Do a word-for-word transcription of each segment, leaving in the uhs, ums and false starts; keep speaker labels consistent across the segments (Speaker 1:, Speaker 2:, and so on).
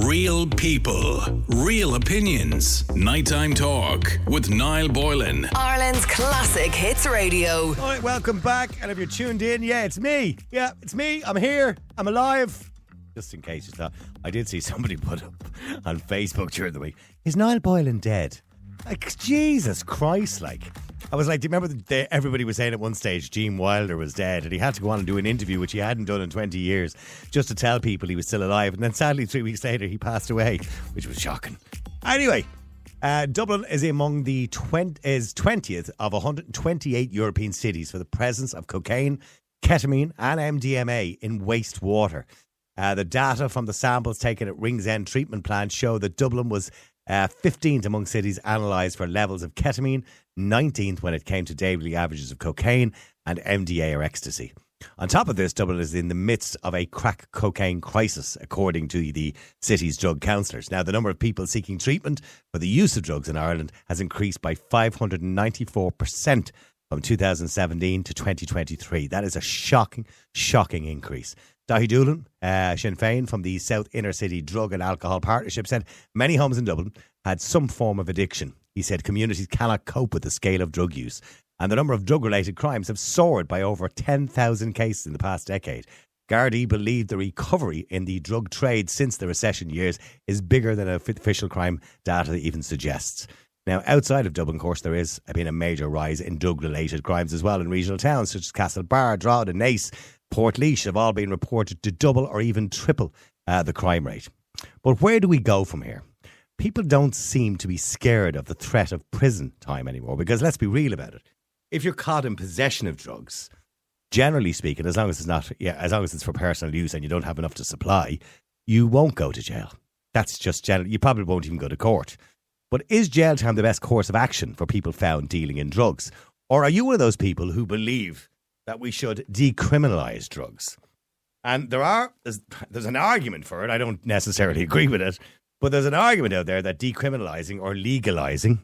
Speaker 1: Real people, real opinions. Nighttime Talk with Niall Boylan.
Speaker 2: Ireland's classic hits radio.
Speaker 3: All right, welcome back. And if you're tuned in, yeah, it's me. Yeah, it's me. I'm here. I'm alive. Just in case you thought, I did see somebody put up on Facebook during the week, is Niall Boylan dead? Like, Jesus Christ, like. I was like, do you remember the, everybody was saying at one stage Gene Wilder was dead and he had to go on and do an interview which he hadn't done in twenty years just to tell people he was still alive, and then sadly three weeks later he passed away, which was shocking. Anyway, uh, Dublin is among the twenty, is twentieth of one hundred twenty-eight European cities for the presence of cocaine, ketamine and M D M A in wastewater. Uh, the data from the samples taken at Ringsend treatment plants show that Dublin was uh, fifteenth among cities analysed for levels of ketamine, nineteenth when it came to daily averages of cocaine and M D A or ecstasy. On top of this, Dublin is in the midst of a crack cocaine crisis, according to the city's drug counsellors. Now, the number of people seeking treatment for the use of drugs in Ireland has increased by five hundred ninety-four percent from two thousand seventeen to twenty twenty-three. That is a shocking, shocking increase. Dahi Doolan, uh, Sinn Féin from the South Inner City Drug and Alcohol Partnership said many homes in Dublin had some form of addiction. He said communities cannot cope with the scale of drug use, and the number of drug-related crimes have soared by over ten thousand cases in the past decade. Gardaí believe the recovery in the drug trade since the recession years is bigger than official crime data even suggests. Now, outside of Dublin, of course, there has been a major rise in drug-related crimes as well in regional towns such as Castlebar, Drogheda, Naas, Portlaoise have all been reported to double or even triple uh, the crime rate. But where do we go from here? People don't seem to be scared of the threat of prison time anymore, because let's be real about it. If you're caught in possession of drugs, generally speaking, as long as it's not, yeah, as long as it's for personal use and you don't have enough to supply, you won't go to jail. That's just general. You probably won't even go to court. But is jail time the best course of action for people found dealing in drugs? Or are you one of those people who believe that we should decriminalise drugs? And there are, there's, there's an argument for it. I don't necessarily agree with it, but there's an argument out there that decriminalising or legalising,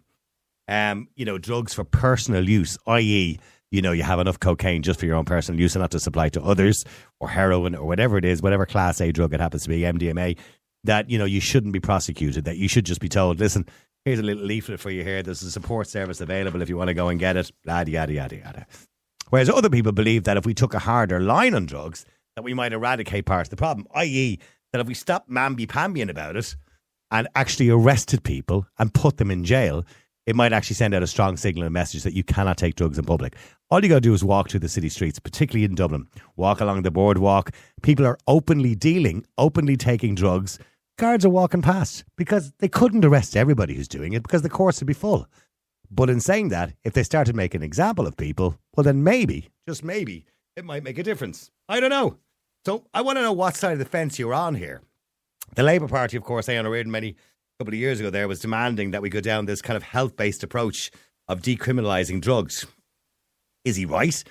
Speaker 3: um, you know, drugs for personal use, that is, you know, you have enough cocaine just for your own personal use and not to supply to others, or heroin, or whatever it is, whatever class A drug it happens to be, M D M A, that, you know, you shouldn't be prosecuted, that you should just be told, listen, here's a little leaflet for you here. There's a support service available if you want to go and get it. Yada, yada, yada, yada. Whereas other people believe that if we took a harder line on drugs, that we might eradicate parts of the problem. that is, that if we stopped mamby-pambying about it and actually arrested people and put them in jail, it might actually send out a strong signal and message that you cannot take drugs in public. All you got to do is walk through the city streets, particularly in Dublin. Walk along the boardwalk. People are openly dealing, openly taking drugs. Guards are walking past because they couldn't arrest everybody who's doing it because the courts would be full. But in saying that, if they started making an example of people, well then maybe, just maybe, it might make a difference. I don't know. So I want to know what side of the fence you're on here. The Labour Party, of course, Aodhán Ó Ríordáin many a couple of years ago there was demanding that we go down this kind of health-based approach of decriminalising drugs. Is he right?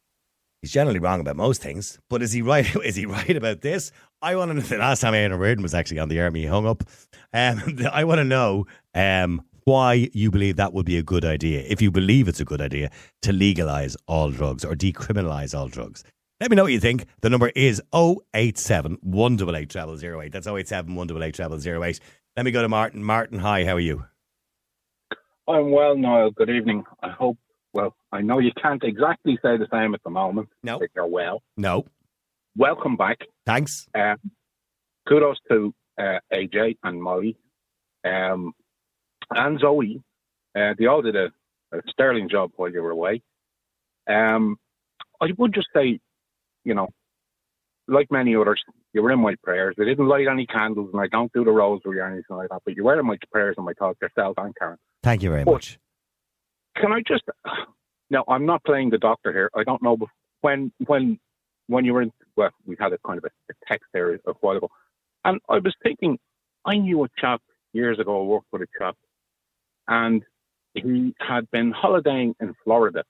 Speaker 3: He's generally wrong about most things, but is he right? Is he right about this? I want to know. The last time Aodhán Ó Ríordáin was actually on the air, he hung up. Um, I want to know um, why you believe that would be a good idea, if you believe it's a good idea to legalise all drugs or decriminalise all drugs. Let me know what you think. The number is oh eight seven, one eight eight, zero zero zero eight. That's oh eight seven, one eight eight, zero zero zero eight. Let me go to Martin. Martin, hi, how are you?
Speaker 4: I'm well, Niall. Good evening. I hope, well, I know you can't exactly say the same at the moment.
Speaker 3: No.
Speaker 4: That you're well.
Speaker 3: No.
Speaker 4: Welcome back.
Speaker 3: Thanks.
Speaker 4: Um, kudos to uh, A J and Molly um, and Zoe. Uh, they all did a, a sterling job while you were away. Um, I would just say, you know, like many others, you were in my prayers. I didn't light any candles and I don't do the rosary or anything like that, but you were in my prayers and my thoughts yourself and Karen.
Speaker 3: Thank you very
Speaker 4: but
Speaker 3: much.
Speaker 4: Can I just, now I'm not playing the doctor here. I don't know, but when, when, when you were in, well, we had a kind of a, a text there a while ago, and I was thinking, I knew a chap years ago, I worked with a chap, and he had been holidaying in Florida,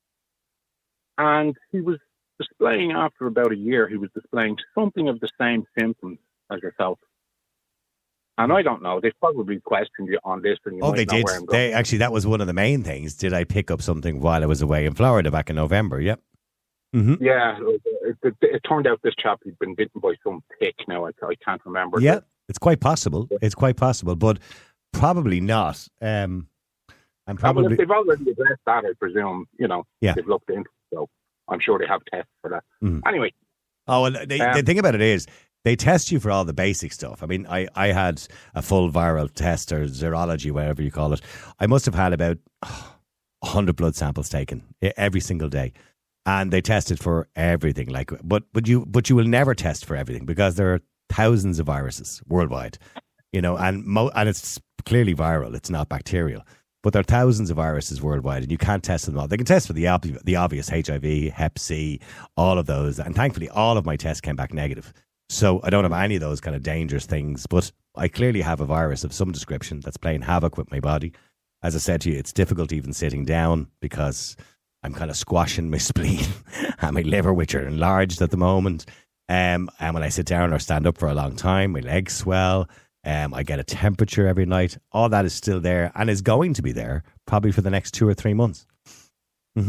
Speaker 4: and he was displaying, after about a year, he was displaying something of the same symptoms as yourself. And I don't know, they probably questioned you on this. And you
Speaker 3: oh,
Speaker 4: might
Speaker 3: they
Speaker 4: know
Speaker 3: did.
Speaker 4: Where I'm going.
Speaker 3: They actually, that was one of the main things. Did I pick up something while I was away in Florida back in November? Yep. Mm-hmm.
Speaker 4: Yeah, it, it, it turned out this chap had been bitten by some tick. Now I, I can't remember
Speaker 3: yeah. It's quite possible. It's quite possible, but probably not. Um, I'm probably.
Speaker 4: Well, if they've already addressed that, I presume, you know,
Speaker 3: yeah.
Speaker 4: they've looked into it, so I'm sure they have tests for that.
Speaker 3: Mm.
Speaker 4: Anyway.
Speaker 3: Oh, well, they, um, the thing about it is, they test you for all the basic stuff. I mean, I, I had a full viral test or serology, whatever you call it. I must have had about oh, one hundred blood samples taken every single day. And they tested for everything. Like, but but you but you will never test for everything because there are thousands of viruses worldwide, you know, and mo- and it's clearly viral. It's not bacterial. But there are thousands of viruses worldwide, and you can't test them all. They can test for the ob- the obvious H I V, Hep C, all of those. And thankfully, all of my tests came back negative. So I don't have any of those kind of dangerous things, but I clearly have a virus of some description that's playing havoc with my body. As I said to you, it's difficult even sitting down because I'm kind of squashing my spleen and my liver, which are enlarged at the moment. Um, and when I sit down or stand up for a long time, my legs swell. Um, I get a temperature every night. All that is still there and is going to be there probably for the next two or three months. Mm-hmm.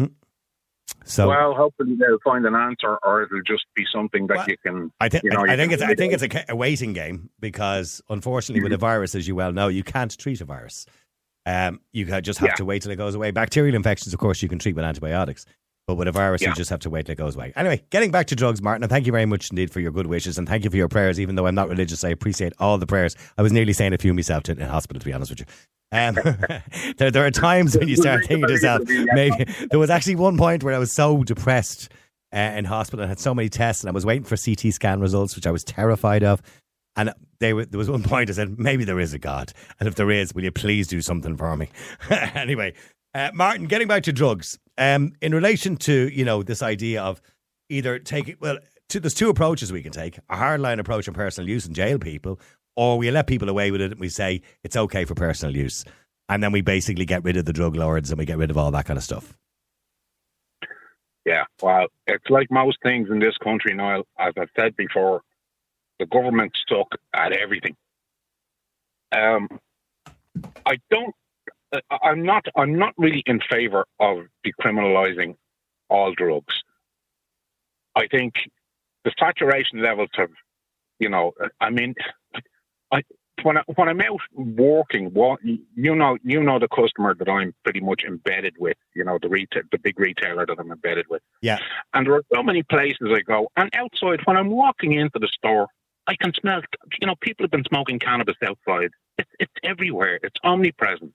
Speaker 3: So,
Speaker 4: well, hopefully they'll find an answer, or it'll just be something that
Speaker 3: well,
Speaker 4: you can.
Speaker 3: I think.
Speaker 4: You know,
Speaker 3: I, I think
Speaker 4: can,
Speaker 3: it's. I think it's a, a waiting game because, unfortunately, mm-hmm. with a virus, as you well know, you can't treat a virus. Um, you just have yeah. to wait till it goes away. Bacterial infections, of course, you can treat with antibiotics, but with a virus, yeah. you just have to wait till it goes away. Anyway, getting back to drugs, Martin, and thank you very much indeed for your good wishes, and thank you for your prayers. Even though I'm not religious, I appreciate all the prayers. I was nearly saying a few myself to, in hospital, to be honest with you. Um, there, there are times when you start thinking to yourself, maybe there was actually one point where I was so depressed uh, in hospital and had so many tests, and I was waiting for C T scan results, which I was terrified of. And they were, there was one point I said, maybe there is a God, and if there is, will you please do something for me? Anyway, uh, Martin, getting back to drugs, um, in relation to you know this idea of either taking well, to, there's two approaches we can take: a hardline approach on personal use and jail people. Or we let people away with it and we say it's okay for personal use. And then we basically get rid of the drug lords and we get rid of all that kind of stuff.
Speaker 4: Yeah, well, it's like most things in this country, Niall. As I've said before, the government's stuck at everything. Um, I don't, I'm not, I'm not really in favour of decriminalising all drugs. I think the saturation levels have, you know, I mean... I, when I, when I'm out walking, what, you know, you know the customer that I'm pretty much embedded with. You know the retail, the big retailer that I'm embedded with.
Speaker 3: Yeah.
Speaker 4: And there are so many places I go, and outside when I'm walking into the store, I can smell. You know, people have been smoking cannabis outside. It's it's everywhere. It's omnipresent.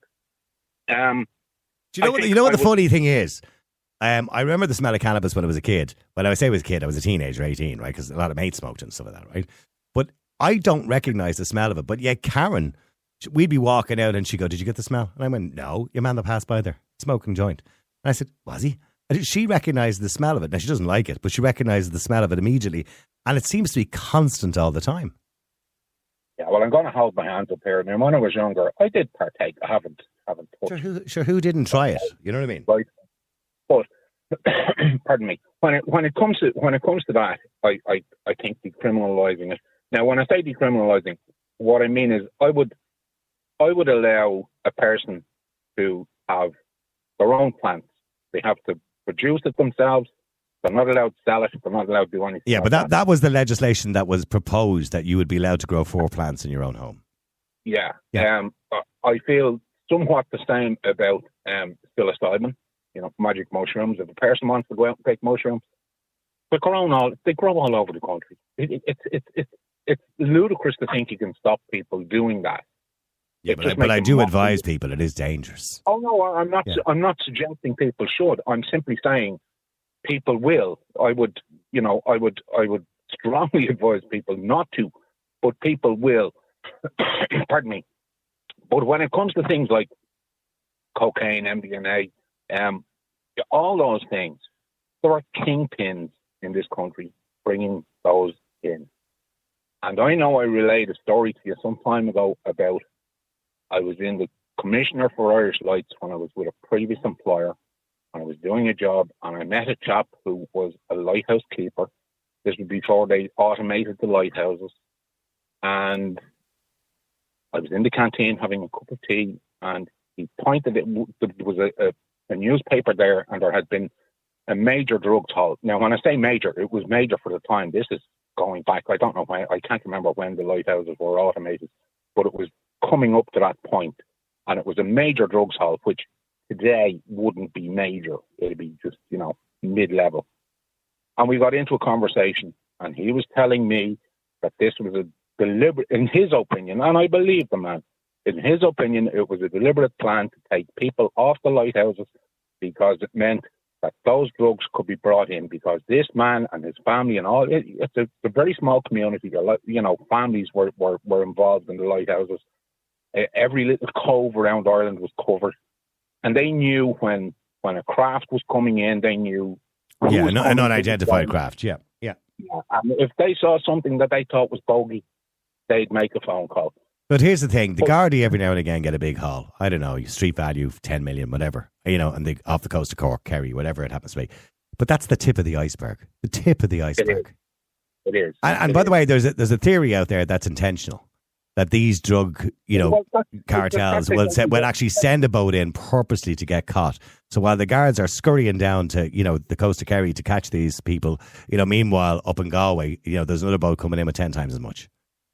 Speaker 4: Um,
Speaker 3: do you know what? You know what the would, funny thing is? Um, I remember the smell of cannabis when I was a kid. When I say I was a kid, I was a teenager, eighteen, right? Because a lot of mates smoked and stuff like that, right? But I don't recognise the smell of it, but yet Karen, we'd be walking out and she'd go, did you get the smell? And I went, no, your man that passed by there, smoking joint. And I said, was he? And she recognised the smell of it. Now, she doesn't like it, but she recognised the smell of it immediately. And it seems to be constant all the time.
Speaker 4: Yeah, well, I'm going to hold my hands up here. Now, when I was younger, I did partake. I haven't, haven't touched.
Speaker 3: Sure who, sure, who didn't try it? You know what I mean?
Speaker 4: Right. But, pardon me, when it, when it comes to, when it comes to that, I, I, I think decriminalising it. Now, when I say decriminalising, what I mean is I would I would allow a person to have their own plants. They have to produce it themselves. They're not allowed to sell it. They're not allowed to do anything.
Speaker 3: Yeah,
Speaker 4: like
Speaker 3: but that,
Speaker 4: that.
Speaker 3: that was the legislation that was proposed, that you would be allowed to grow four plants in your own home.
Speaker 4: Yeah.
Speaker 3: yeah.
Speaker 4: Um, I feel somewhat the same about um, psilocybin, you know, magic mushrooms. If a person wants to go out and pick mushrooms, they grow all, they grow all over the country. It, it, it, it, it, it's ludicrous to think you can stop people doing that.
Speaker 3: Yeah, but I, but I do advise people it is dangerous.
Speaker 4: Oh no, I'm not.
Speaker 3: Yeah.
Speaker 4: I'm not suggesting people should. I'm simply saying people will. I would, you know, I would, I would strongly advise people not to, but people will. Pardon me. But when it comes to things like cocaine, M D M A, um, all those things, there are kingpins in this country bringing those in. And I know I relayed a story to you some time ago about I was in the commissioner for Irish Lights when I was with a previous employer, and I was doing a job, and I met a chap who was a lighthouse keeper. This was before they automated the lighthouses. And I was in the canteen having a cup of tea, and he pointed it. There was a, a, a newspaper there, and there had been a major drugs haul. Now, when I say major, it was major for the time. This is going back. I don't know when. I can't remember when the lighthouses were automated, but it was coming up to that point, and it was a major drugs hall, which today wouldn't be major. It'd be just, you know, mid-level. And we got into a conversation, and he was telling me that this was a deliberate, in his opinion, and I believe the man, in his opinion, it was a deliberate plan to take people off the lighthouses because it meant that those drugs could be brought in, because this man and his family and all, it, it's, a, it's a very small community. You know, families were, were, were involved in the lighthouses. Every little cove around Ireland was covered. And they knew when when a craft was coming in, they knew.
Speaker 3: Yeah, an, an unidentified craft, yeah. yeah.
Speaker 4: Yeah. And if they saw something that they thought was bogey, they'd make a phone call.
Speaker 3: But here's the thing, the Gardaí every now and again get a big haul. I don't know, street value, ten million, whatever. You know, and they off the coast of Cork, Kerry, whatever it happens to be. But that's the tip of the iceberg. The tip of the iceberg.
Speaker 4: It is. It is.
Speaker 3: And, and
Speaker 4: it
Speaker 3: by
Speaker 4: is.
Speaker 3: the way, there's a, there's a theory out there that's intentional. That these drug, you know, well, that's, cartels will se- will actually send a boat in purposely to get caught. So while the guards are scurrying down to, you know, the coast of Kerry to catch these people, you know, meanwhile up in Galway, you know, there's another boat coming in with ten times as much.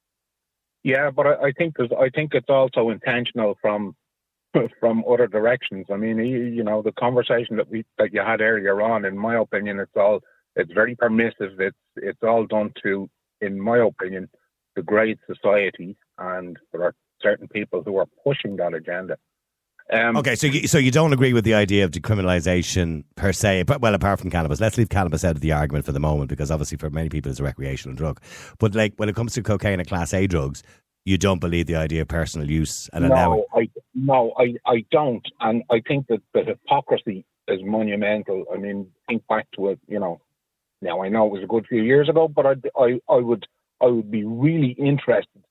Speaker 4: Yeah, but I, I think there's, I think it's also intentional from from other directions. I mean, you, you know, the conversation that we that you had earlier on, in my opinion, it's all it's very permissive. It's it's all done to, in my opinion, degrade society. And there are certain people who are pushing that agenda. Um,
Speaker 3: okay, so you, so you don't agree with the idea of decriminalisation per se, but well, apart from cannabis. Let's leave cannabis out of the argument for the moment, because obviously for many people it's a recreational drug. But like when it comes to cocaine and Class A drugs, you don't believe the idea of personal use and allowing.
Speaker 4: No, I, no, I, I don't. And I think that the hypocrisy is monumental. I mean, think back to it, you know, now I know it was a good few years ago, but I, I, I would I would be really interested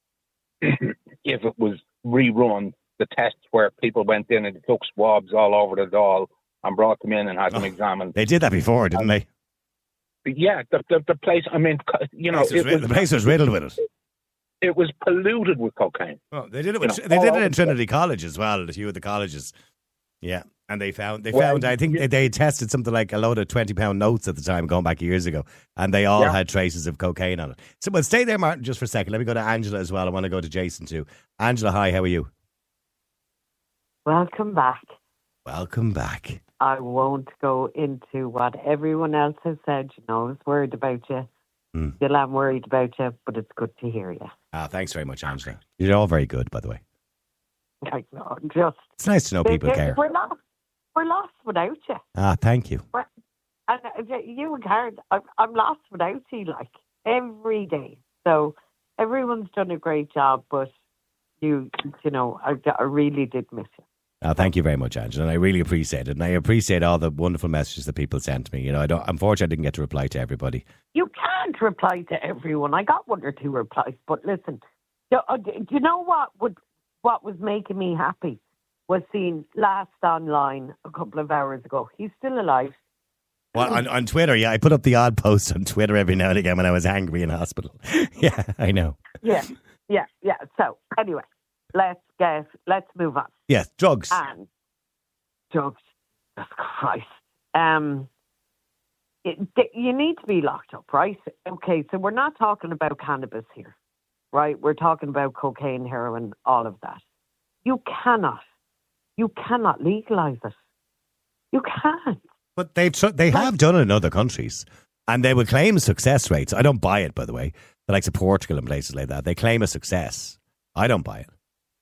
Speaker 4: if it was rerun, the tests where people went in and took swabs all over the doll and brought them in and had oh, them examined.
Speaker 3: They did that before, didn't they?
Speaker 4: Yeah, the the, the place, I mean, you know...
Speaker 3: The place, was, the place was riddled with it.
Speaker 4: It was polluted with cocaine.
Speaker 3: Oh, they did it with, you know, they did it in Trinity College as well, a few of the colleges. Yeah, and they found, they found well, I think yeah. they tested something like a load of twenty pound notes at the time, going back years ago, and they all yeah. had traces of cocaine on it. So, well, stay there, Martin, just for a second. Let me go to Angela as well. I want to go to Jason too. Angela, hi, how are you?
Speaker 5: Welcome back.
Speaker 3: Welcome back.
Speaker 5: I won't go into what everyone else has said. You know, I was worried about you. Mm. Still am worried about you, but it's good to hear you.
Speaker 3: Ah, thanks very much, Angela. You're all very good, by the way.
Speaker 5: I know, just...
Speaker 3: It's nice to know people care.
Speaker 5: We're lost, we're lost without you.
Speaker 3: Ah, thank you.
Speaker 5: We're, and uh, you and Karen, I'm, I'm lost without you, like, every day. So everyone's done a great job, but you, you know, I, I really did miss you.
Speaker 3: Oh, thank you very much, Angela, and I really appreciate it. And I appreciate all the wonderful messages that people sent me. You know, I don't. Unfortunately, I didn't get to reply to everybody.
Speaker 5: You can't reply to everyone. I got one or two replies, but listen, do, uh, do you know what would what was making me happy was seeing Last online a couple of hours ago. He's still alive.
Speaker 3: Well, on, on Twitter, yeah, I put up the odd post on Twitter every now and again when I was angry in hospital. Yeah, I know.
Speaker 5: Yeah, yeah, yeah. So anyway, let's get let's move on.
Speaker 3: Yes, drugs.
Speaker 5: And drugs. Jesus Christ. Um, it, you need to be locked up, right? Okay, so we're not talking about cannabis here, right? We're talking about cocaine, heroin, all of that. You cannot, you cannot legalise it. You can't.
Speaker 3: But they've tr- they have done it in other countries, and they would claim success rates. I don't buy it, by the way. The likes of Portugal and places like that, they claim a success. I don't buy it.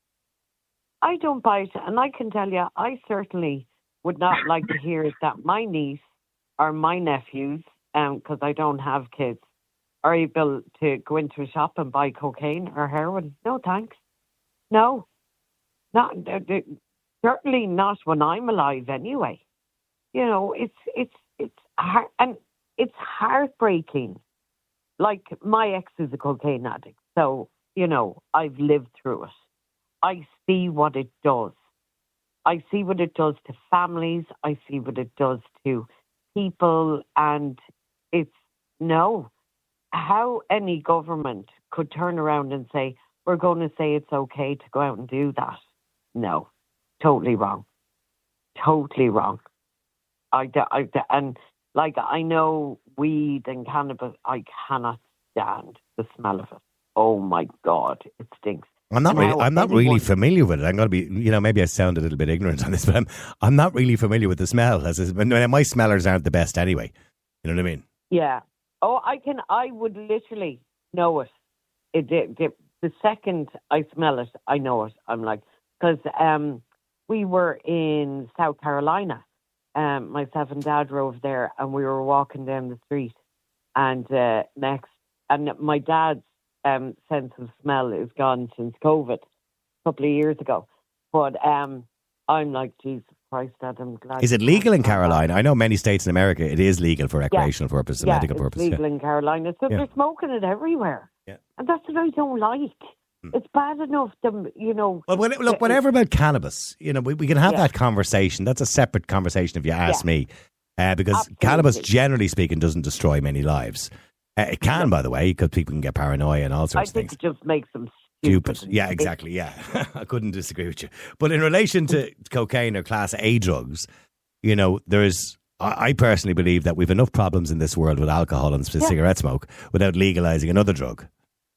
Speaker 5: I don't buy it, and I can tell you, I certainly would not like to hear that my niece or my nephews, because um, I don't have kids, are able to go into a shop and buy cocaine or heroin. No, thanks. No. Not, uh, certainly not when I'm alive anyway. You know, it's, it's, it's, heart, and it's heartbreaking. Like, my ex is a cocaine addict, so, you know, I've lived through it. I see what it does. I see what it does to families. I see what it does to people. And it's, no. How any government could turn around and say, we're going to say it's okay to go out and do that. No. Totally wrong. Totally wrong. I, I, and, like, I know weed and cannabis, I cannot stand the smell of it. Oh my God, it stinks.
Speaker 3: I'm not
Speaker 5: And
Speaker 3: really.
Speaker 5: how
Speaker 3: I'm not
Speaker 5: anyone-
Speaker 3: really familiar with it. I'm going to be. You know, maybe I sound a little bit ignorant on this, but I'm. I'm not really familiar with the smell. As is, my smellers aren't the best anyway. You know what I mean?
Speaker 5: Yeah. Oh, I can. I would literally know it. It, it, it the second I smell it, I know it. I'm like, because um, we were in South Carolina. Um, myself and Dad drove there, and we were walking down the street, and uh, next, and my dad's um, sense of smell is gone since COVID, a couple of years ago. But um, I'm like, Jesus Christ, Dad, I'm glad.
Speaker 3: Is it
Speaker 5: you
Speaker 3: legal in
Speaker 5: can't have that.
Speaker 3: Carolina? I know many states in America it is legal for recreational purposes, and
Speaker 5: Yeah,
Speaker 3: medical
Speaker 5: it's
Speaker 3: purposes.
Speaker 5: legal
Speaker 3: Yeah.
Speaker 5: in Carolina, so
Speaker 3: Yeah.
Speaker 5: they're smoking it everywhere.
Speaker 3: Yeah.
Speaker 5: And that's what I don't like. It's bad enough, them, you know.
Speaker 3: Well, when, look,
Speaker 5: uh,
Speaker 3: whatever about cannabis, you know, we, we can have
Speaker 5: Yeah.
Speaker 3: that conversation. That's a separate conversation if you ask
Speaker 5: Yeah.
Speaker 3: me, uh, because
Speaker 5: Absolutely.
Speaker 3: cannabis, generally speaking, doesn't destroy many lives. Uh, it can, by the way, because people can get paranoia and all
Speaker 5: I
Speaker 3: sorts of
Speaker 5: think
Speaker 3: things.
Speaker 5: it just makes them stupid.
Speaker 3: Stupid. Yeah, exactly. Yeah. I couldn't disagree with you. But in relation to cocaine or class A drugs, you know, there's, I I personally believe that we've enough problems in this world with alcohol and
Speaker 5: Yeah.
Speaker 3: cigarette smoke without legalizing another drug.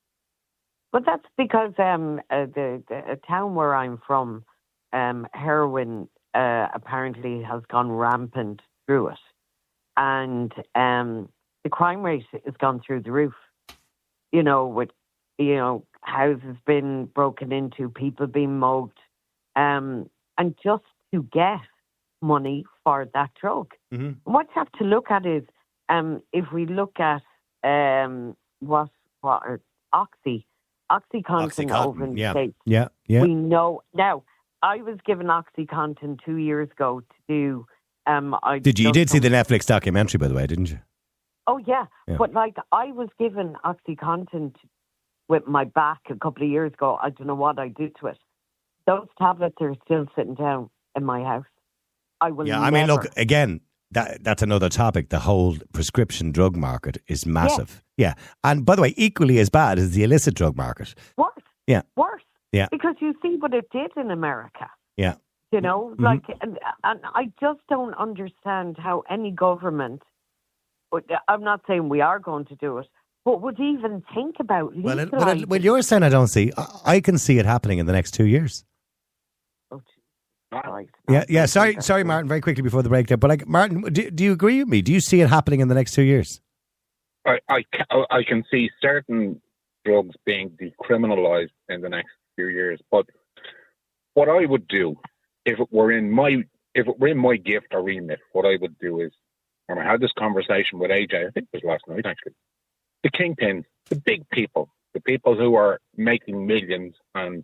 Speaker 5: But that's because um, uh, the, the a town where I'm from, um, heroin uh, apparently has gone rampant through it. And um, the crime rate has gone through the roof. You know, with, you know, houses being broken into, people being mugged. Um, and just to get money for that drug.
Speaker 3: Mm-hmm.
Speaker 5: And what you have to look at is, um, if we look at um, what, what are Oxy, OxyContin over in the
Speaker 3: yeah.
Speaker 5: States.
Speaker 3: Yeah, yeah.
Speaker 5: We know now. I was given OxyContin two years ago to do. Um, I
Speaker 3: Did you, you
Speaker 5: just
Speaker 3: did see the
Speaker 5: don't-
Speaker 3: Netflix documentary, by the way, didn't you?
Speaker 5: Oh yeah.
Speaker 3: Yeah.
Speaker 5: But like I was given OxyContin to, with my back a couple of years ago. I don't know what I did to it. Those tablets are still sitting down in my house. I will.
Speaker 3: Yeah, I mean,
Speaker 5: never-
Speaker 3: look, again, that that's another topic. The whole prescription drug market is massive. Yeah. And by the way, equally as bad is the illicit drug market.
Speaker 5: Worse.
Speaker 3: Yeah.
Speaker 5: Worse.
Speaker 3: Yeah.
Speaker 5: Because you see what it did in America.
Speaker 3: Yeah.
Speaker 5: You know,
Speaker 3: Mhm.
Speaker 5: like, and, and I just don't understand how any government, but I'm not saying we are going to do it, but would even think about
Speaker 3: Well, it,
Speaker 5: legalizing.
Speaker 3: well, it, well, you're saying I don't see. I, I can see it happening in the next two years.
Speaker 5: Oh, Jesus Christ.
Speaker 3: Yeah, yeah. Sorry, sorry, Martin. Very quickly before the break there, but like, Martin, do, do you agree with me? Do you see it happening in the next two years?
Speaker 4: I, I, ca- I can see certain drugs being decriminalised in the next few years. But what I would do, if it were in my if it were in my gift or remit, what I would do is, and I had this conversation with A J, I think it was last night actually, the kingpins, the big people, the people who are making millions and,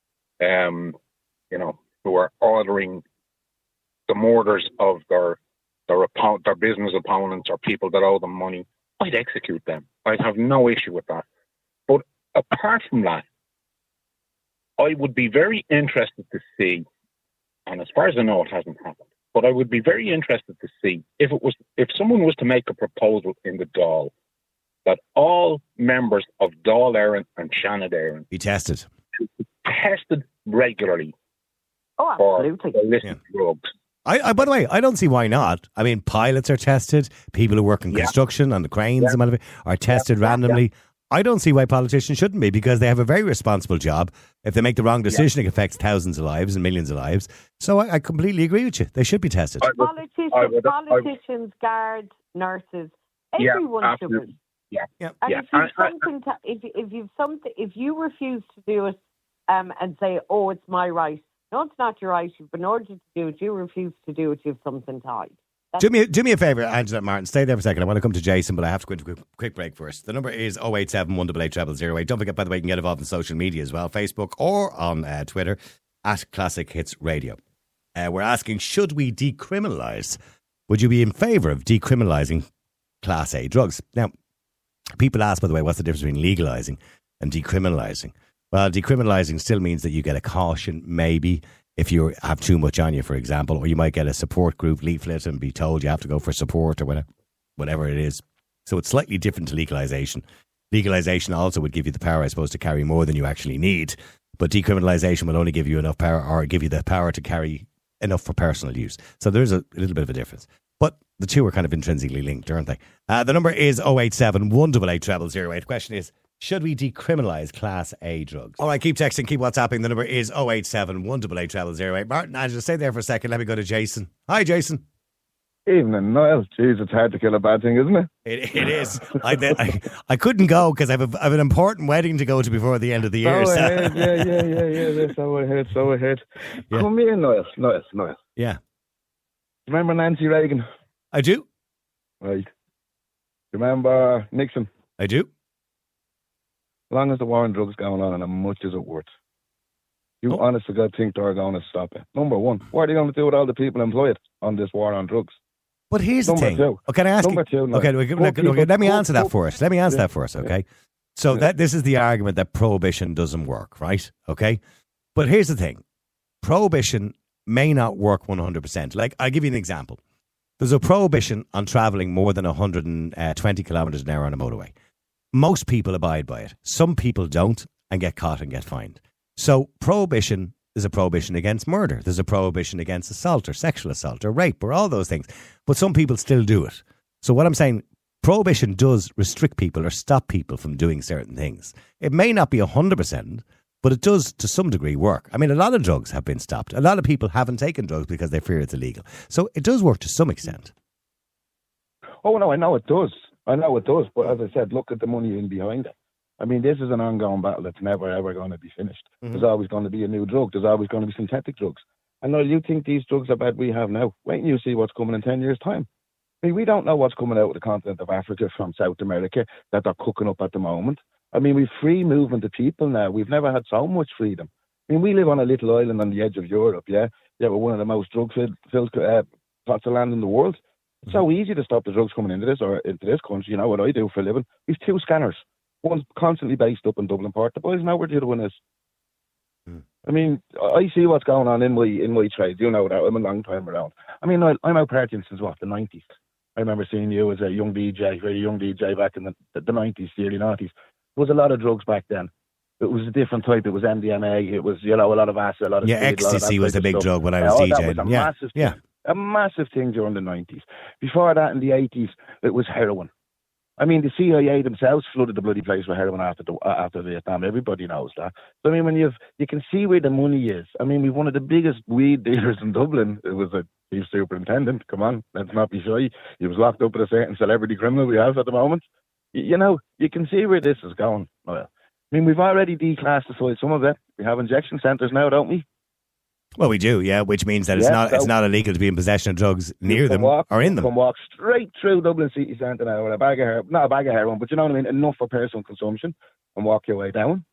Speaker 4: um, you know, who are ordering the murders of their their, oppo- their business opponents or people that owe them money. I'd execute them. I'd have no issue with that. But apart from that, I would be very interested to see, and as far as I know, it hasn't happened, but I would be very interested to see if it was if someone was to make a proposal in the Dáil that all members of Dáil Éireann and Seanad Éireann
Speaker 3: Be tested.
Speaker 4: tested regularly
Speaker 5: Oh,
Speaker 4: for
Speaker 5: absolutely.
Speaker 4: illicit
Speaker 3: Yeah.
Speaker 4: drugs.
Speaker 3: I, I, by the way, I don't see why not. I mean, pilots are tested. People who work in
Speaker 4: Yeah.
Speaker 3: construction on the cranes
Speaker 4: Yeah.
Speaker 3: and whatever are tested
Speaker 4: Yeah.
Speaker 3: randomly. I don't see why politicians shouldn't be, because they have a very responsible job. If they make the wrong decision, it affects thousands of lives and millions of lives. So I, I completely agree with you. They should be tested.
Speaker 4: I would-
Speaker 5: Politicians,
Speaker 4: I would- I-
Speaker 5: politicians, guards, nurses,
Speaker 4: Yeah,
Speaker 5: everyone should
Speaker 4: absolutely.
Speaker 5: be.
Speaker 4: Yeah.
Speaker 3: Yeah.
Speaker 5: And
Speaker 4: Yeah.
Speaker 5: if you've
Speaker 4: I- I-
Speaker 5: something to, if if you've something, if you refuse to do it, um, and say, "Oh, it's my right," no, it's not your right. You've been ordered to do it. You refuse to do it. You have something to hide. That's
Speaker 3: Do me, do me a favour, Angela Martin. Stay there for a second. I want to come to Jason, but I have to go into a quick, quick break first. The number is oh eight seven, one eight eight, zero zero zero eight. Don't forget, by the way, you can get involved in social media as well, Facebook or on uh, Twitter, at Classic Hits Radio. Uh, we're asking, should we decriminalise? Would you be in favour of decriminalising Class A drugs? Now, people ask, by the way, what's the difference between legalising and decriminalising? Well, decriminalising still means that you get a caution, maybe, if you have too much on you, for example, or you might get a support group leaflet and be told you have to go for support or whatever, whatever it is. So it's slightly different to legalisation. Legalisation also would give you the power, I suppose, to carry more than you actually need. But decriminalisation will only give you enough power, or give you the power to carry enough for personal use. So there's a, a little bit of a difference. But the two are kind of intrinsically linked, aren't they? Uh, the number is oh eight seven, one eight eight, zero zero zero eight. The question is, should we decriminalise Class A drugs? All right, keep texting, keep WhatsApping. The number is oh eight seven, one eight eight, zero zero zero eight. Martin, Angela, stay there for a second. Let me go to Jason. Hi, Jason.
Speaker 6: Evening, Niall. Jeez, it's hard to kill a bad thing, isn't it?
Speaker 3: It, it is. I, I I couldn't go because I have, a, I have an important wedding to go to before the end of the year.
Speaker 6: So
Speaker 3: so.
Speaker 6: ahead, yeah, yeah, yeah, yeah, yeah. So ahead, so ahead.
Speaker 3: Yeah.
Speaker 6: Come here, Niall, Niall, Niall.
Speaker 3: Yeah.
Speaker 6: Remember Nancy Reagan?
Speaker 3: I do.
Speaker 6: Right. Remember Nixon?
Speaker 3: I do.
Speaker 6: As long as the war on drugs going on, and how much is it worth? You
Speaker 3: Oh.
Speaker 6: honest to God think they're going to stop it? Number one, what are they going to do with all the people employed on this war on drugs?
Speaker 3: But here's the
Speaker 6: Number
Speaker 3: thing.
Speaker 6: two.
Speaker 3: Oh, can I ask
Speaker 6: Number
Speaker 3: you?
Speaker 6: two, no.
Speaker 3: Okay, okay,
Speaker 6: Poor
Speaker 3: okay,
Speaker 6: people-
Speaker 3: let me
Speaker 6: poor-
Speaker 3: answer that
Speaker 6: poor-
Speaker 3: first. Let me answer
Speaker 6: Yeah.
Speaker 3: that first, okay? So
Speaker 6: Yeah.
Speaker 3: that this is the argument that prohibition doesn't work, right? Okay? But here's the thing. Prohibition may not work one hundred percent. Like, I'll give you an example. There's a prohibition on travelling more than one hundred twenty kilometres an hour on a motorway. Most people abide by it. Some people don't and get caught and get fined. So prohibition is a prohibition against murder. There's a prohibition against assault or sexual assault or rape or all those things. But some people still do it. So what I'm saying, prohibition does restrict people or stop people from doing certain things. It may not be one hundred percent, but it does to some degree work. I mean, a lot of drugs have been stopped. A lot of people haven't taken drugs because they fear it's illegal. So it does work to some extent.
Speaker 6: Oh, no, I know it does. I know it does. But as I said, look at the money in behind it. I mean, this is an ongoing battle that's never, ever going to be finished.
Speaker 3: Mm-hmm.
Speaker 6: There's always going to be a new drug. There's always going to be synthetic drugs. And now you think these drugs are bad we have now. Wait and you see what's coming in ten years' time. I mean, we don't know what's coming out of the continent of Africa from South America that they're cooking up at the moment. I mean, we've free movement of people now. We've never had so much freedom. I mean, we live on a little island on the edge of Europe, yeah? Yeah, we're one of the most drug-filled uh, plots of land in the world. It's so easy to stop the drugs coming into this or into this country. You know what I do for a living? We've two scanners. One's constantly based up in Dublin Port. The boys know where the other one is.
Speaker 3: Mm.
Speaker 6: I mean, I see what's going on in my in my trade. You know that. I'm a long time around. I mean, I, I'm out partying since, what, the nineties. I remember seeing you as a young D J, very young D J back in the, the, the nineties, the early nineties. There was a lot of drugs back then. It was a different type. It was M D M A. It was, you know, a lot of acid, a lot of
Speaker 3: Yeah,
Speaker 6: speed, a lot of that
Speaker 3: ecstasy was
Speaker 6: type
Speaker 3: the
Speaker 6: of
Speaker 3: big
Speaker 6: stuff.
Speaker 3: drug when I was
Speaker 6: oh, that
Speaker 3: DJing.
Speaker 6: was a
Speaker 3: Yeah,
Speaker 6: massive
Speaker 3: yeah.
Speaker 6: thing. A massive thing during the nineties. Before that, in the eighties, it was heroin. I mean, the C I A themselves flooded the bloody place with heroin after the, after Vietnam. Everybody knows that. So, I mean, when you've, you can see where the money is. I mean, we've one of the biggest weed dealers in Dublin. It was a chief superintendent. Come on, let's not be shy. He was locked up with a certain celebrity criminal we have at the moment. You, you know, you can see where this is going. Well, I mean, we've already declassified some of it. We have injection centres now, don't we?
Speaker 3: Well, we do, yeah, which means that it's
Speaker 6: Yeah,
Speaker 3: not
Speaker 6: so-
Speaker 3: it's not illegal to be in possession of drugs
Speaker 6: You
Speaker 3: near
Speaker 6: can
Speaker 3: them
Speaker 6: walk,
Speaker 3: or in
Speaker 6: you
Speaker 3: them.
Speaker 6: can walk straight through Dublin City Centre now with a bag of heroin, not a bag of heroin, but you know what I mean, enough for personal consumption, and walk your way down.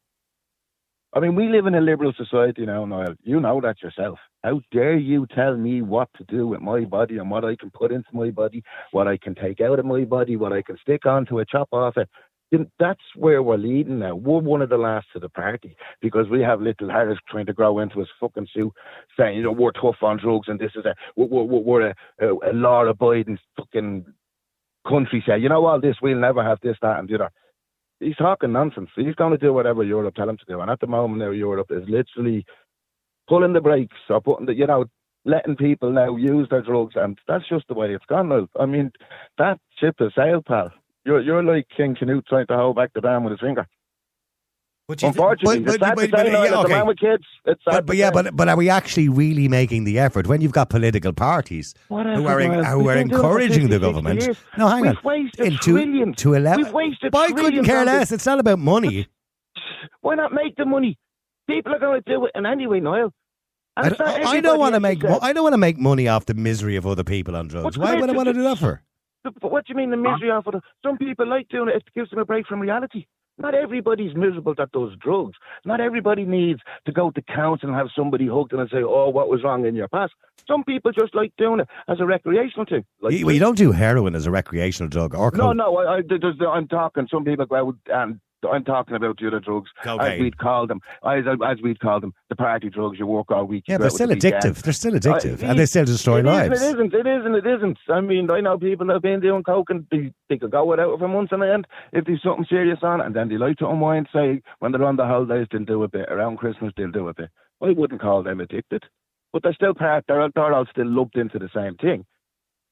Speaker 6: I mean, we live in a liberal society now, Niall. You know that yourself. How dare you tell me what to do with my body and what I can put into my body, what I can take out of my body, what I can stick onto it, chop off it. That's where we're leading now. We're one of the last to the party because we have little Harris trying to grow into his fucking suit, saying, you know, we're tough on drugs and this is a we're, we're, we're a, a, a law-abiding fucking country. Say, you know, all this, we'll never have this, that, and the other. He's talking nonsense. He's going to do whatever Europe tell him to do, and at the moment now, Europe is literally pulling the brakes or putting the, you know, letting people now use their drugs, and that's just the way it's gone now. I mean, that ship has sailed, pal. You're you're like King Canute trying to hold back the dam with his finger.
Speaker 3: But you
Speaker 6: Unfortunately,
Speaker 3: but-
Speaker 6: it's sad
Speaker 3: but-
Speaker 6: to
Speaker 3: but-
Speaker 6: say, Niall,
Speaker 3: yeah,
Speaker 6: as a
Speaker 3: okay.
Speaker 6: man with kids. It's sad
Speaker 3: But, but
Speaker 6: to
Speaker 3: yeah,
Speaker 6: say.
Speaker 3: but but are we actually really making the effort when you've got political parties
Speaker 6: Whatever,
Speaker 3: who are
Speaker 6: Niall.
Speaker 3: who
Speaker 6: We've
Speaker 3: are
Speaker 6: been doing it for
Speaker 3: encouraging the
Speaker 6: fifty, sixty
Speaker 3: government?
Speaker 6: years.
Speaker 3: No, hang
Speaker 6: We've
Speaker 3: on.
Speaker 6: wasted
Speaker 3: In two-
Speaker 6: trillions.
Speaker 3: to eleven.
Speaker 6: We've wasted
Speaker 3: But I couldn't
Speaker 6: trillions
Speaker 3: care
Speaker 6: on this.
Speaker 3: less. It's not about money.
Speaker 6: Why not make the money? People are going to do it, and anyway, Niall. And
Speaker 3: I
Speaker 6: it's not
Speaker 3: don't, I
Speaker 6: everybody,
Speaker 3: don't want to
Speaker 6: as you
Speaker 3: make
Speaker 6: said.
Speaker 3: mo- I don't want to make money off the misery of other people on drugs.
Speaker 6: What's
Speaker 3: Why
Speaker 6: great
Speaker 3: would I
Speaker 6: to
Speaker 3: want to
Speaker 6: do-
Speaker 3: do that for?
Speaker 6: But what do you mean the misery of it? Some people like doing it. It gives them a break from reality. Not everybody's miserable that does drugs. Not everybody needs to go to council and have somebody hooked in and say, oh, what was wrong in your past? Some people just like doing it as a recreational thing. Like
Speaker 3: You, well, you don't do heroin as a recreational drug or
Speaker 6: No,
Speaker 3: coke.
Speaker 6: no, I, I, there's, I'm talking, some people go out and I'm talking about the other drugs,
Speaker 3: Cocaine.
Speaker 6: as we'd call them, as, as we'd call them, the party drugs. You work all week. you
Speaker 3: Yeah,
Speaker 6: go
Speaker 3: but
Speaker 6: out
Speaker 3: still
Speaker 6: at the weekend.
Speaker 3: addictive. They're still addictive,
Speaker 6: Uh,
Speaker 3: and they still destroy
Speaker 6: it
Speaker 3: lives.
Speaker 6: Isn't, it isn't, it isn't, it isn't. I mean, I know people that have been doing coke and they, they could go without it for months on end if there's something serious on, and then they like to unwind, say, when they're on the holidays, they'll do a bit. Around Christmas, they'll do a bit. I wouldn't call them addicted, but they're still part, they're, they're all still lumped into the same thing.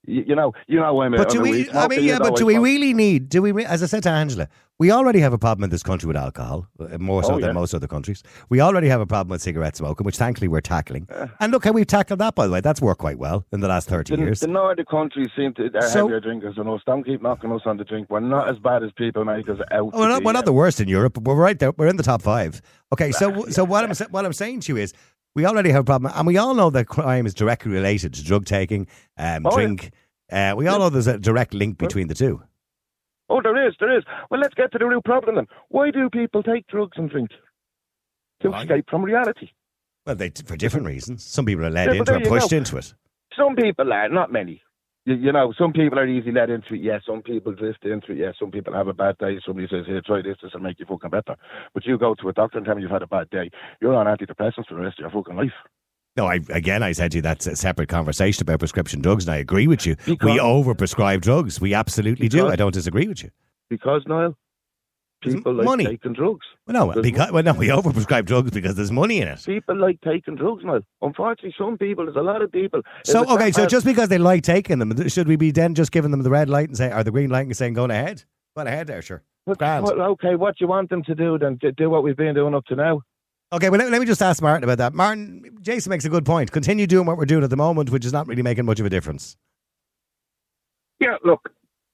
Speaker 6: You, you know, you know I'm a,
Speaker 3: But do
Speaker 6: I'm a
Speaker 3: we?
Speaker 6: weed
Speaker 3: I
Speaker 6: smoker,
Speaker 3: mean,
Speaker 6: you
Speaker 3: yeah.
Speaker 6: know,
Speaker 3: But
Speaker 6: I
Speaker 3: do we
Speaker 6: smoke-
Speaker 3: really need? Do we? re- As I said to Angela, we already have a problem in this country with alcohol, uh, more so
Speaker 6: Oh,
Speaker 3: than
Speaker 6: yeah.
Speaker 3: most other countries. We already have a problem with cigarette smoking, which thankfully we're tackling. And look how we've tackled that, by the way. That's worked quite well in the last thirty
Speaker 6: The,
Speaker 3: years.
Speaker 6: the Nordic countries seem to are
Speaker 3: So-
Speaker 6: heavier drinkers than us. Don't keep knocking us on the drink. We're not as bad as people make us out.
Speaker 3: Oh, we're
Speaker 6: to
Speaker 3: not,
Speaker 6: be,
Speaker 3: we're not
Speaker 6: uh,
Speaker 3: the worst in Europe, but we're right there. We're in the top five. Okay, so so what I'm sa- what I'm saying to you is, we already have a problem, and we all know that crime is directly related to drug taking, um,
Speaker 6: Oh, yeah.
Speaker 3: drink. Uh, we all know there's a direct link between the two.
Speaker 6: Oh, there is, there is. Well, let's get to the real problem then. Why do people take drugs and drink? To
Speaker 3: Why?
Speaker 6: escape from reality.
Speaker 3: Well, they for different reasons. Some people are led
Speaker 6: Yeah, but
Speaker 3: into
Speaker 6: there
Speaker 3: it,
Speaker 6: you
Speaker 3: pushed
Speaker 6: go.
Speaker 3: into it.
Speaker 6: Some people are, not many. You, you know, some people are easily led into it, yes. Some people drift into it, yes. Some people have a bad day. Somebody says, here, try this, this will make you fucking better. But you go to a doctor and tell me you've had a bad day. You're on antidepressants for the rest of your fucking life.
Speaker 3: No, I again, I said to you that's a separate conversation about prescription drugs, and I agree with you.
Speaker 6: Because-
Speaker 3: we overprescribe drugs. We absolutely do.
Speaker 6: Because-
Speaker 3: I don't disagree with you.
Speaker 6: Because, Niall, people like
Speaker 3: money.
Speaker 6: taking drugs.
Speaker 3: Well, no,
Speaker 6: There's
Speaker 3: because well, no, we overprescribe drugs because there's money in it.
Speaker 6: People like taking drugs, Niall. Unfortunately, some people, there's a lot of people.
Speaker 3: So,
Speaker 6: If it's
Speaker 3: okay,
Speaker 6: that
Speaker 3: so
Speaker 6: bad-
Speaker 3: just because they like taking them, should we be then just giving them the red light and say, or the green light and saying, go on ahead? Go on ahead there, sure.
Speaker 6: What-
Speaker 3: Grand.
Speaker 6: what- okay, what do you want them to do then? To do what we've been doing up to now?
Speaker 3: Okay, well, let, let me just ask Martin about that. Martin, Jason makes a good point. Continue doing what we're doing at the moment, which is not really making much of a difference.
Speaker 4: Yeah, look,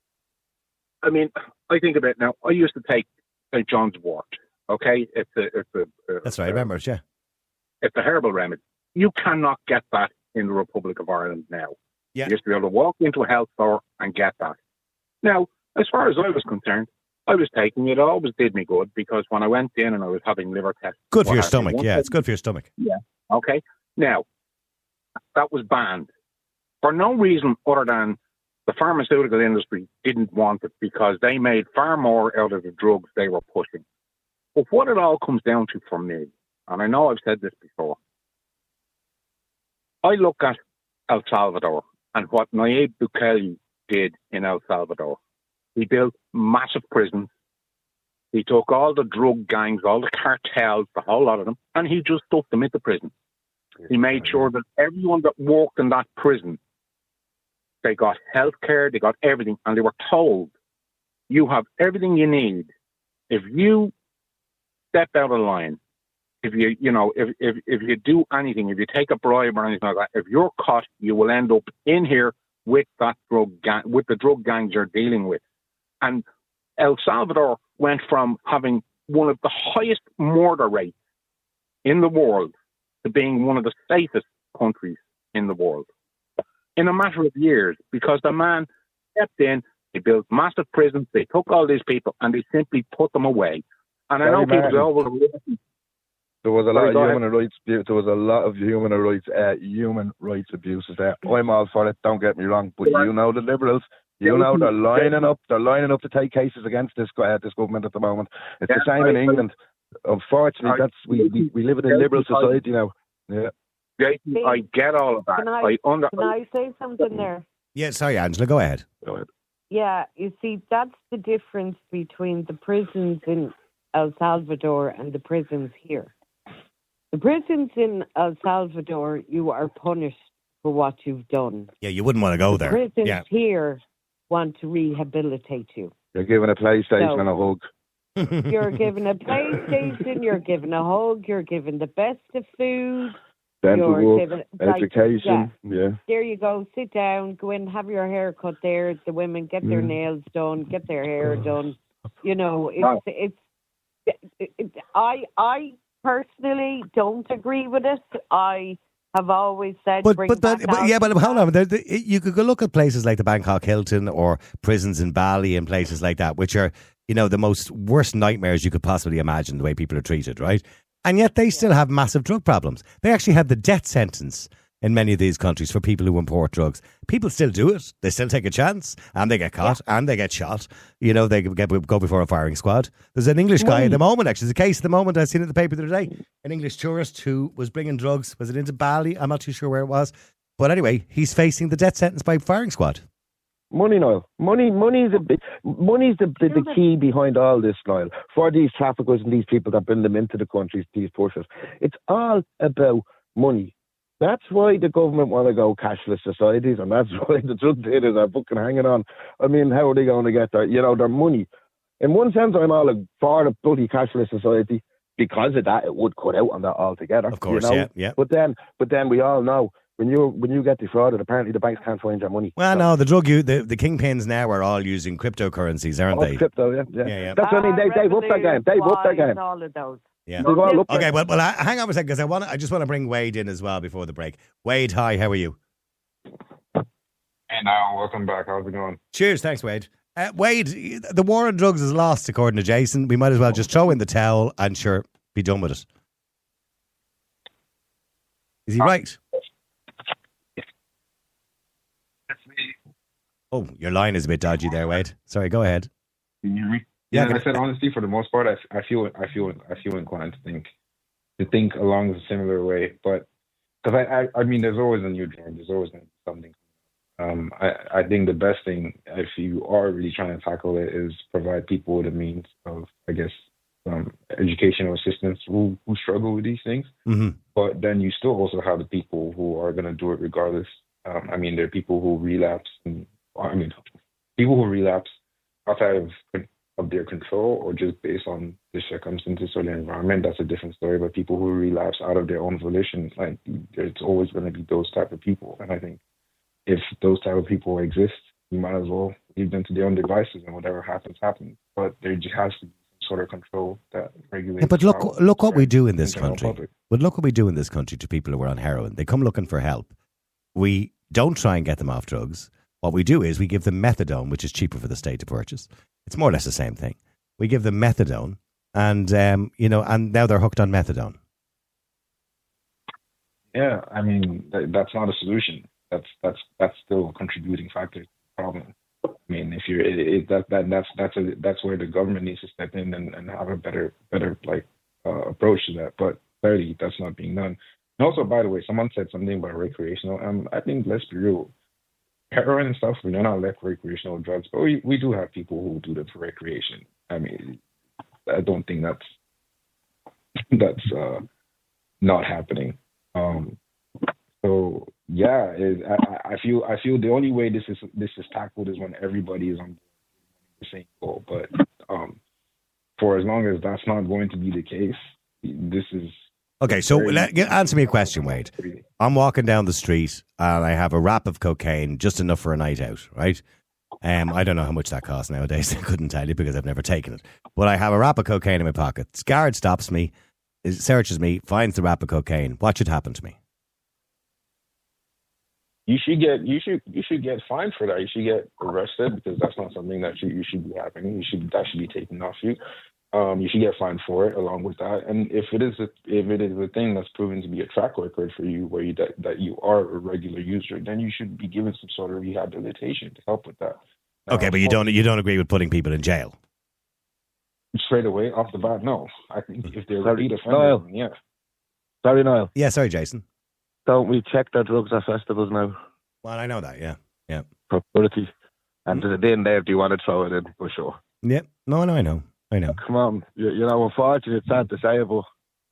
Speaker 4: I mean, I think about it now. I used to take Saint John's wort. Okay, it's a, it's a, a
Speaker 3: That's right, I remember it, yeah.
Speaker 4: It's a herbal remedy. You cannot get that in the Republic of Ireland now.
Speaker 3: Yeah.
Speaker 4: You used to be able to walk into a health store and get that. Now, as far as I was concerned, I was taking it. It always did me good because when I went in and I was having liver tests.
Speaker 3: Good for
Speaker 4: what
Speaker 3: your
Speaker 4: have you,
Speaker 3: stomach,
Speaker 4: once
Speaker 3: yeah,
Speaker 4: I-
Speaker 3: it's good for your stomach.
Speaker 4: Okay. Now, that was banned for no reason other than the pharmaceutical industry didn't want it because they made far more out of the drugs they were pushing. But what it all comes down to for me, and I know I've said this before, I look at El Salvador and what Nayib Bukele did in El Salvador. He built massive prisons. He took all the drug gangs, all the cartels, the whole lot of them, and he just stuffed them into prison. He made sure that everyone that worked in that prison, they got health care, they got everything, and they were told, you have everything you need. If you step out of line, if you, you know, if, if, if you do anything, if you take a bribe or anything like that, if you're caught, you will end up in here with that drug gang, with the drug gangs you're dealing with. And El Salvador went from having one of the highest murder rates in the world to being one of the safest countries in the world in a matter of years because the man stepped in, they built massive prisons, they took all these people and they simply put them away. And I know
Speaker 6: Very
Speaker 4: people say,
Speaker 6: Martin.
Speaker 4: oh, well,
Speaker 6: There was a lot
Speaker 4: Sorry,
Speaker 6: of
Speaker 4: go ahead.
Speaker 6: human rights. There was a lot of human rights, uh, human rights abuses there. I'm all for it. Don't get me wrong, but you know the Liberals. You know they're lining up. They're lining up to take cases against this uh, this government at the moment. It's the
Speaker 4: Yeah,
Speaker 6: same in
Speaker 4: I-
Speaker 6: England. Unfortunately,
Speaker 4: I-
Speaker 6: that's we, we, we live in a liberal society now. Yeah.
Speaker 4: Jason, I get all of that.
Speaker 5: Can I-
Speaker 4: I, under,
Speaker 5: Can I say something there?
Speaker 3: Yeah, sorry, Angela, go ahead.
Speaker 6: Go ahead.
Speaker 5: Yeah, you see, that's the difference between the prisons in El Salvador and the prisons here. The prisons in El Salvador, you are punished for what you've done.
Speaker 3: Yeah, you wouldn't want to go
Speaker 5: The
Speaker 3: there.
Speaker 5: prisons
Speaker 3: Yeah.
Speaker 5: here want to rehabilitate you.
Speaker 6: You're given a PlayStation
Speaker 5: So-
Speaker 6: and a hug.
Speaker 5: You're given a PlayStation, you're given a hug, you're given the best of food.
Speaker 6: Dental
Speaker 5: you're
Speaker 6: work,
Speaker 5: given, like,
Speaker 6: education. Yeah.
Speaker 5: there you go, sit down, go in, have your hair cut there. The women get their
Speaker 6: Mm.
Speaker 5: nails done, get their hair done. You know, it's
Speaker 4: Wow.
Speaker 5: it's. It, it, I I personally don't agree with it. I have always said,
Speaker 3: But
Speaker 5: bring
Speaker 3: but,
Speaker 5: back
Speaker 3: that, but yeah, but
Speaker 5: alcohol.
Speaker 3: hold on. There, there, you could go look at places like the Bangkok Hilton or prisons in Bali and places like that, which are, you know, the most worst nightmares you could possibly imagine. The way people are treated, right? And yet they still have massive drug problems. They actually have the death sentence in many of these countries for people who import drugs. People still do it. They still take a chance, and they get caught, and they get shot. You know, they get, go before a firing squad. There's an English guy at the moment, actually. There's a case at the moment, I've seen it in the paper the other day. An English tourist who was bringing drugs. Was it into Bali? I'm not too sure where it was. But anyway, he's facing the death sentence by firing squad.
Speaker 6: Money, Niall. Money, money's the big- money's the, the, the key behind all this, Niall. For these traffickers and these people that bring them into the countries, these pushers, it's all about money. That's why the government want to go cashless societies, and that's why the drug dealers are fucking hanging on. I mean, how are they going to get their, you know, their money? In one sense, I'm all for the bloody cashless society because of that. It would cut out on that altogether.
Speaker 3: Of course,
Speaker 6: you know?
Speaker 3: yeah, yeah.
Speaker 6: But then, but then we all know when you when you get defrauded, apparently the banks can't find your money.
Speaker 3: Well,
Speaker 6: so,
Speaker 3: no, the drug you the, the kingpins now are all using cryptocurrencies, aren't
Speaker 6: oh,
Speaker 3: they?
Speaker 6: Crypto, yeah, yeah.
Speaker 3: Yeah, yeah.
Speaker 6: That's what I mean. They, they've upped their game. They've upped their game.
Speaker 5: All of those.
Speaker 3: Yeah.
Speaker 6: They've all upped
Speaker 3: Okay, well, well, uh, hang on a second because I want I just want to bring Wade in as well before the break. Wade, hi, how are you?
Speaker 7: Hey now, welcome back. How's it going?
Speaker 3: Cheers, thanks, Wade. Uh, Wade, the war on drugs is lost, according to Jason. We might as well just throw in the towel and sure, be done with it. Is he right?
Speaker 7: That's me.
Speaker 3: Oh, your line is a bit dodgy there, Wade. Sorry, go ahead.
Speaker 7: Can you hear me?
Speaker 3: Yeah,
Speaker 7: Yeah, I said honestly, for the most part, I, I feel I feel I feel inclined to think to think along a similar way, but because I, I I mean, there's always a new drug. There's always going to be something. Um, I I think the best thing, if you are really trying to tackle it, is provide people with a means of, I guess, um, educational assistance who who struggle with these things.
Speaker 3: Mm-hmm.
Speaker 7: But then you still also have the people who are going to do it regardless. Um, I mean, there are people who relapse, and I mean, people who relapse outside of of their control or just based on the circumstances or the environment. That's a different story. But people who relapse out of their own volition, like, there's always going to be those type of people. And I think if those type of people exist, you might as well leave them to their own devices, and whatever happens, happens. But there just has to be some sort of control that regulates.
Speaker 3: Yeah, but look, look what we do in this country.
Speaker 7: Public.
Speaker 3: But look what we do in this country to people who are on heroin. They come looking for help. We don't try and get them off drugs. What we do is we give them methadone, which is cheaper for the state to purchase. It's more or less the same thing. We give them methadone, and um, you know, and now they're hooked on methadone.
Speaker 7: Yeah, I mean, that, that's not a solution. That's that's that's still a contributing factor to the problem. I mean, if you're it, it, that that that's that's a, that's where the government needs to step in and, and have a better better like uh, approach to that. But clearly, that's not being done. And also, by the way, someone said something about recreational. Um, I think, let's be real, heroin and stuff, we are not like recreational drugs, but we, we do have people who do them for recreation. I mean, I don't think that's that's uh, not happening. Um, so yeah, it, I, I feel I feel the only way this is this is tackled is when everybody is on the same goal. But um, for as long as that's not going to be the case, this is.
Speaker 3: Okay, so let, answer me a question, Wade. I'm walking down the street and I have a wrap of cocaine, just enough for a night out, right? Um, I don't know how much that costs nowadays. I couldn't tell you because I've never taken it. But I have a wrap of cocaine in my pocket. This guard stops me, searches me, finds the wrap of cocaine. What should happen to me?
Speaker 7: You should get you should you should get fined for that. You should get arrested because that's not something that you, you should be happening. You should that should be taken off you. Um, you should get fined for it along with that. And if it is a, if it is a thing that's proven to be a track record for you, where you that, that you are a regular user, then you should be given some sort of rehabilitation to help with that. Now,
Speaker 3: okay, but you don't you don't agree with putting people in jail?
Speaker 7: Straight away off the bat, no. I think if they're
Speaker 6: Sorry,
Speaker 7: repeat offenders,
Speaker 6: Niall.
Speaker 7: then yeah.
Speaker 6: Sorry, Niall.
Speaker 3: Yeah, sorry, Jason.
Speaker 6: Don't we check their drugs at festivals now?
Speaker 3: Well, I know that, yeah. Yeah.
Speaker 6: For quality. And mm-hmm. then there, do you want to throw it in for sure?
Speaker 3: Yeah. No, no, I know. I know.
Speaker 6: Come on. You, you know, unfortunately, it's sad to say, but...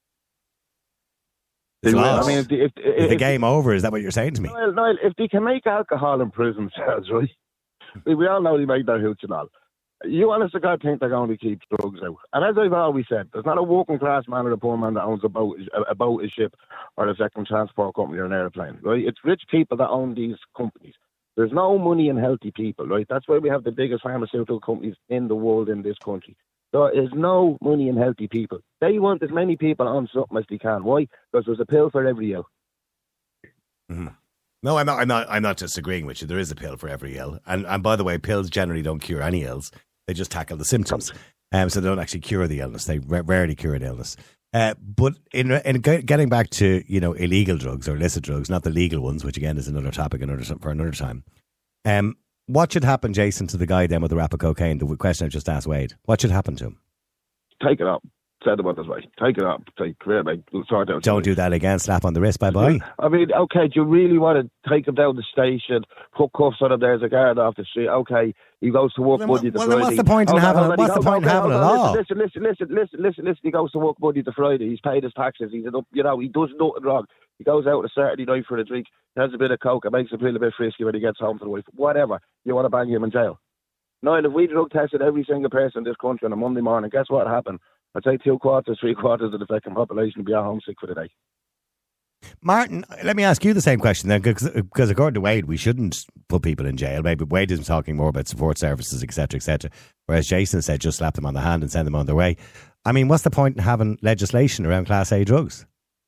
Speaker 3: It's
Speaker 6: I mean, if, the, if, if,
Speaker 3: if the
Speaker 6: if
Speaker 3: game over, is that what you're saying to me?
Speaker 6: Niall, Niall, if they can make alcohol improve themselves, right? we, we all know they make their hooch and all. You honest to God think they're going to keep drugs out. And as I've always said, there's not a working class man or a poor man that owns a boat, a boat, a ship, or a second transport company or an airplane, right? It's rich people that own these companies. There's no money in healthy people, right? That's why we have the biggest pharmaceutical companies in the world in this country. There is no money in healthy people. They want as many people on something as they can. Why? Because there's a pill for every ill.
Speaker 3: Mm-hmm. No, I'm not. I'm not. I'm not disagreeing with you. There is a pill for every ill, and and by the way, pills generally don't cure any ills. They just tackle the symptoms, um, so they don't actually cure the illness. They r- rarely cure an illness. Uh, but in in getting back to you know illegal drugs or illicit drugs, not the legal ones, which again is another topic, another for another time. Um, what should happen, Jason, to the guy then with the wrap of cocaine? The question I just asked Wade. What should happen to him?
Speaker 6: Take it up. Said about this way. Take it up. Take it like sort out.
Speaker 3: Don't do that again. Slap on the wrist. Bye bye.
Speaker 6: I mean, okay. Do you really want to take him down the station? Put cuffs on him. There's a guard off the street. Okay, he goes to work
Speaker 3: well,
Speaker 6: Monday to
Speaker 3: well,
Speaker 6: Friday.
Speaker 3: Well, what's the point in
Speaker 6: hold
Speaker 3: having?
Speaker 6: On,
Speaker 3: what's the point in having a law?
Speaker 6: Listen, listen, listen, listen, listen, listen. He goes to work Monday to Friday. He's paid his taxes. He's you know he does nothing wrong. He goes out on a Saturday night for a drink, has a bit of coke, and makes him feel a bit frisky when he gets home to the wife. Whatever. You want to bang him in jail. Niall, if we drug tested every single person in this country on a Monday morning, guess what happened? I'd say two quarters, three quarters of the fucking population would be at home sick for the day.
Speaker 3: Martin, let me ask you the same question then, because according to Wade, we shouldn't put people in jail. Maybe Wade is talking more about support services, et cetera, et cetera. Whereas Jason said just slap them on the hand and send them on their way. I mean, what's the point in having legislation around Class A drugs?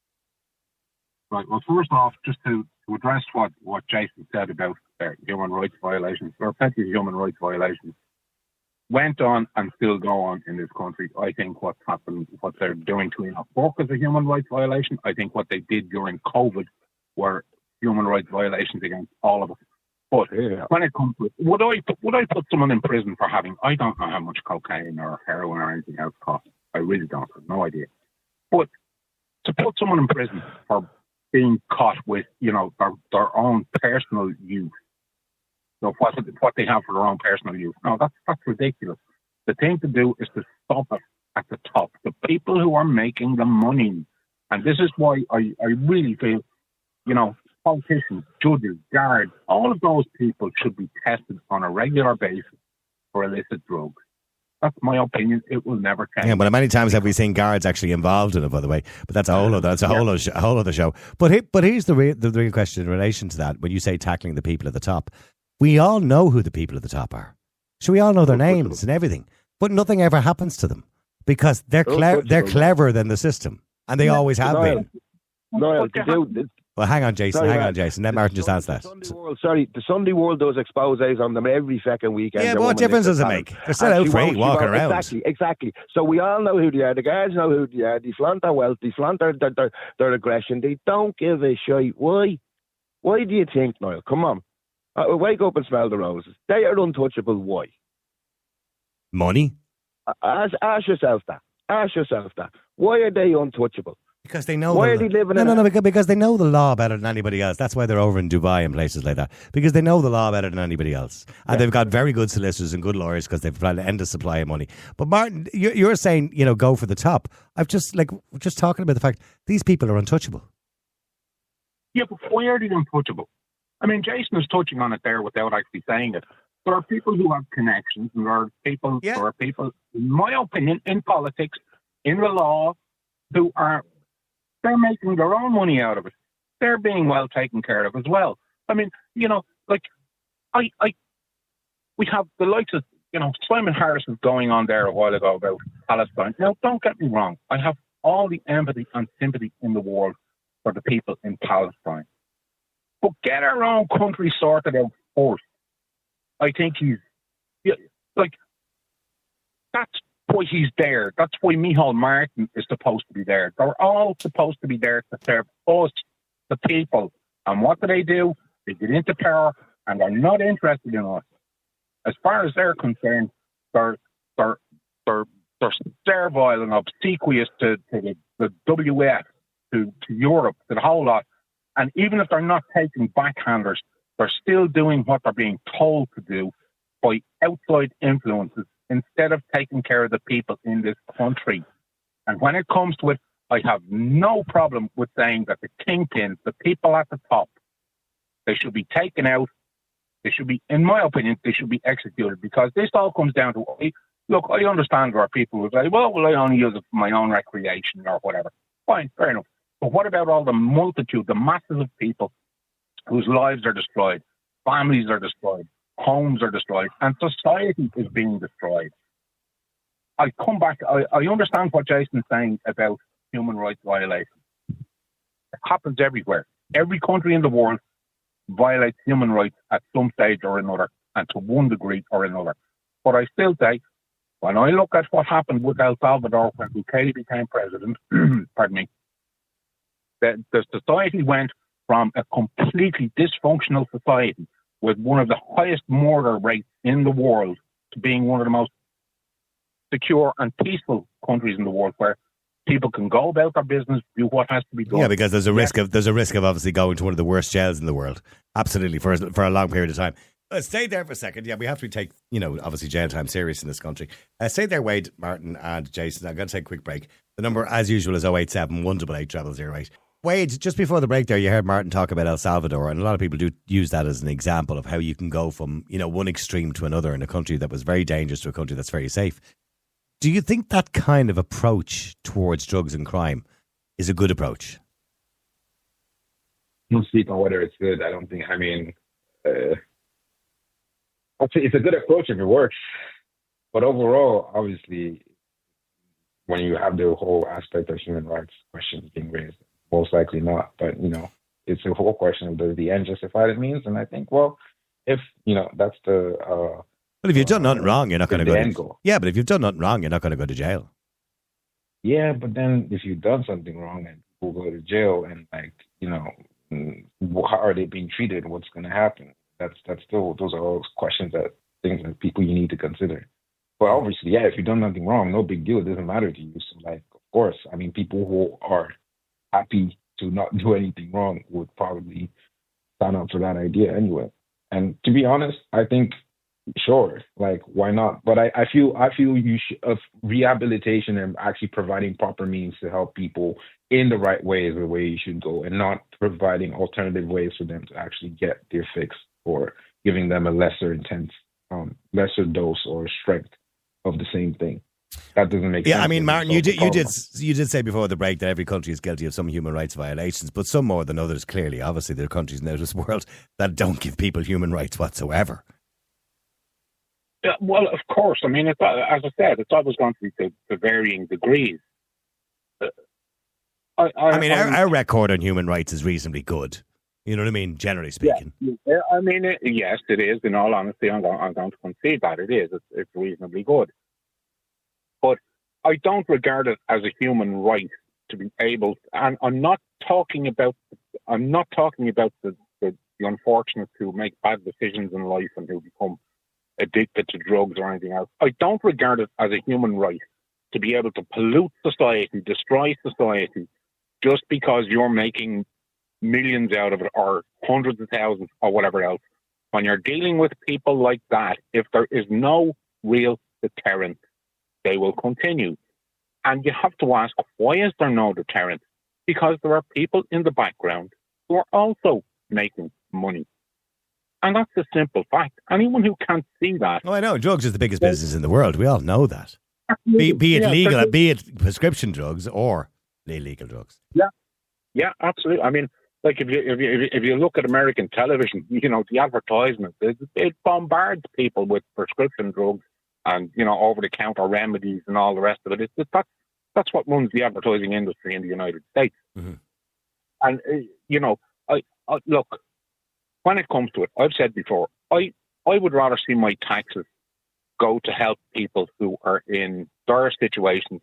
Speaker 4: Right. Well, first off, just to, to address what, what Jason said about uh, human rights violations, there are plenty of human rights violations went on and still go on in this country. I think what's happened, what they're doing to Enoch Burke is a human rights violation. I think what they did during COVID were human rights violations against all of us. But yeah. when it comes to it, would I, would I put someone in prison for having, I don't know how much cocaine or heroin or anything else costs. I really don't. I have no idea. But to put someone in prison for being caught with, you know, their, their own personal use, so what, what they have for their own personal use, no, that's, that's ridiculous. The thing to do is to stop it at the top. The people who are making the money. And this is why I, I really feel, you know, politicians, judges, guards, all of those people should be tested on a regular basis for illicit drugs. That's my opinion. It will never change.
Speaker 3: Yeah, but many times have we seen guards actually involved in it, by the way. But that's a whole other, that's a whole, yeah. other, a whole other show. But he, but here's the real, the real question in relation to that. When you say tackling the people at the top, we all know who the people at the top are. So we all know their names and everything. But nothing ever happens to them because they're cle- they're cleverer than the system, and they always have been.
Speaker 6: No, no,
Speaker 3: Well, hang on, Jason.
Speaker 6: Sorry,
Speaker 3: hang
Speaker 6: man.
Speaker 3: on, Jason. Let Martin just answer that.
Speaker 6: Sunday World, sorry, the Sunday World does exposés on them every second weekend.
Speaker 3: Yeah, but what difference does it make? They're still out free, walking around.
Speaker 6: Exactly, exactly. So we all know who they are. The guards know who they are. They flaunt their wealth. They flaunt their, their, their, their aggression. They don't give a shit. Why? Why do you think, Niall? Come on. Uh, wake up and smell the roses. They are untouchable. Why?
Speaker 3: Money?
Speaker 6: Uh, ask, ask yourself that. Ask yourself that. Why are they untouchable?
Speaker 3: Because they know.
Speaker 6: Why
Speaker 3: the,
Speaker 6: are they living
Speaker 3: no,
Speaker 6: in
Speaker 3: no, no,
Speaker 6: a-
Speaker 3: because, because they know the law better than anybody else. That's why they're over in Dubai and places like that. Because they know the law better than anybody else. And yeah. they've got very good solicitors and good lawyers because they've tried to end the supply of money. But Martin, you're, you're saying, you know, go for the top. I've just, like, just talking about the fact these people are untouchable.
Speaker 4: Yeah, but why are they untouchable? I mean, Jason is touching on it there without actually saying it. There are people who have connections, and there are people, yeah. there are people, in my opinion, in politics, in the law, who are, they're making their own money out of it. They're being well taken care of as well. I mean, you know, like, I, I, we have the likes of, you know, Simon Harris was going on there a while ago about Palestine. Now, don't get me wrong. I have all the empathy and sympathy in the world for the people in Palestine. But get our own country sorted out first. I think he's, yeah, like, that's why he's there. That's why Micheál Martin is supposed to be there. They're all supposed to be there to serve us, the people. And what do they do? They get into power and they're not interested in us. As far as they're concerned, they're, they're, they're, they're servile and obsequious to, to the, the W F, to, to Europe, to the whole lot. And even if they're not taking backhanders, they're still doing what they're being told to do by outside influences instead of taking care of the people in this country. And when it comes to it, I have no problem with saying that the kingpins, the people at the top, they should be taken out. They should be, in my opinion, they should be executed, because this all comes down to, look, I understand there are people who say, well, well, I only use it for my own recreation or whatever. Fine, fair enough. But what about all the multitude, the masses of people whose lives are destroyed, families are destroyed, homes are destroyed, and society is being destroyed? I come back, I, I understand what Jason's saying about human rights violations. It happens everywhere. Every country in the world violates human rights at some stage or another, and to one degree or another. But I still say, when I look at what happened with El Salvador when Bukele became president, pardon me, the, the society went from a completely dysfunctional society with one of the highest murder rates in the world to being one of the most secure and peaceful countries in the world, where people can go about their business, do what has to be done.
Speaker 3: Yeah, because there's a risk of there's a risk of obviously going to one of the worst jails in the world. Absolutely, for for a long period of time. Uh, stay there for a second. Yeah, we have to take, you know, obviously jail time serious in this country. Uh, stay there, Wade, Martin and Jason. I'm going to take a quick break. The number, as usual, is oh eight seven, one eight eight, zero zero zero eight. Wade, just before the break there, you heard Martin talk about El Salvador, and a lot of people do use that as an example of how you can go from, you know, one extreme to another in a country that was very dangerous to a country that's very safe. Do you think that kind of approach towards drugs and crime is a good approach?
Speaker 7: I don't speak on whether it's good. I don't think, I mean, uh, it's a good approach if it works. But overall, obviously, when you have the whole aspect of human rights questions being raised, most likely not. But, you know, it's a whole question of does the end justify the means? And I think, well, if, you know, that's the... Uh,
Speaker 3: but if you've done nothing uh, wrong, you're not going to go to...
Speaker 7: Goal.
Speaker 3: Yeah, but if you've done nothing wrong, you're not going to go to jail.
Speaker 7: Yeah, but then if you've done something wrong and people go to jail and, like, you know, how are they being treated? What's going to happen? That's that's still, those are all questions that, things that people you need to consider. But obviously, yeah, if you've done nothing wrong, no big deal. It doesn't matter to you. So, like, of course, I mean, people who are happy to not do anything wrong would probably sign up for that idea anyway. And to be honest, I think, sure, like, why not? But I, I feel I feel you should, of rehabilitation and actually providing proper means to help people in the right way is the way you should go, and not providing alternative ways for them to actually get their fix, or giving them a lesser intense, um, lesser dose or strength of the same thing. That doesn't make
Speaker 3: yeah,
Speaker 7: sense.
Speaker 3: Yeah, I mean, Martin, you did, you did you did say before the break that every country is guilty of some human rights violations, but some more than others, clearly. Obviously, there are countries in this world that don't give people human rights whatsoever.
Speaker 4: Yeah, well, of course. I mean, it's, as I said, it's always going to be to, to varying degrees. Uh, I, I,
Speaker 3: I mean, our, our record on human rights is reasonably good. You know what I mean? Generally speaking.
Speaker 4: Yeah, I mean, it, yes, it is. In all honesty, I'm going, I'm going to concede that it is. It's, it's reasonably good. But I don't regard it as a human right to be able, and I'm not talking about, I'm not talking about the, the, the unfortunates who make bad decisions in life and who become addicted to drugs or anything else. I don't regard it as a human right to be able to pollute society, destroy society, just because you're making millions out of it, or hundreds of thousands, or whatever else. When you're dealing with people like that, if there is no real deterrent, they will continue. And you have to ask, why is there no deterrent? Because there are people in the background who are also making money. And that's a simple fact. Anyone who can't see that...
Speaker 3: Oh, I know. Drugs is the biggest business in the world. We all know that. Be, be it yeah, legal, be it prescription drugs or illegal drugs.
Speaker 4: Yeah, yeah, absolutely. I mean, like if you if you if you look at American television, you know, the advertisements, it, it bombards people with prescription drugs and, you know, over-the-counter remedies and all the rest of it. It's, it's that's that's what runs the advertising industry in the United States. Mm-hmm. And uh, you know, I, I look. When it comes to it, I've said before, I, I would rather see my taxes go to help people who are in dire situations.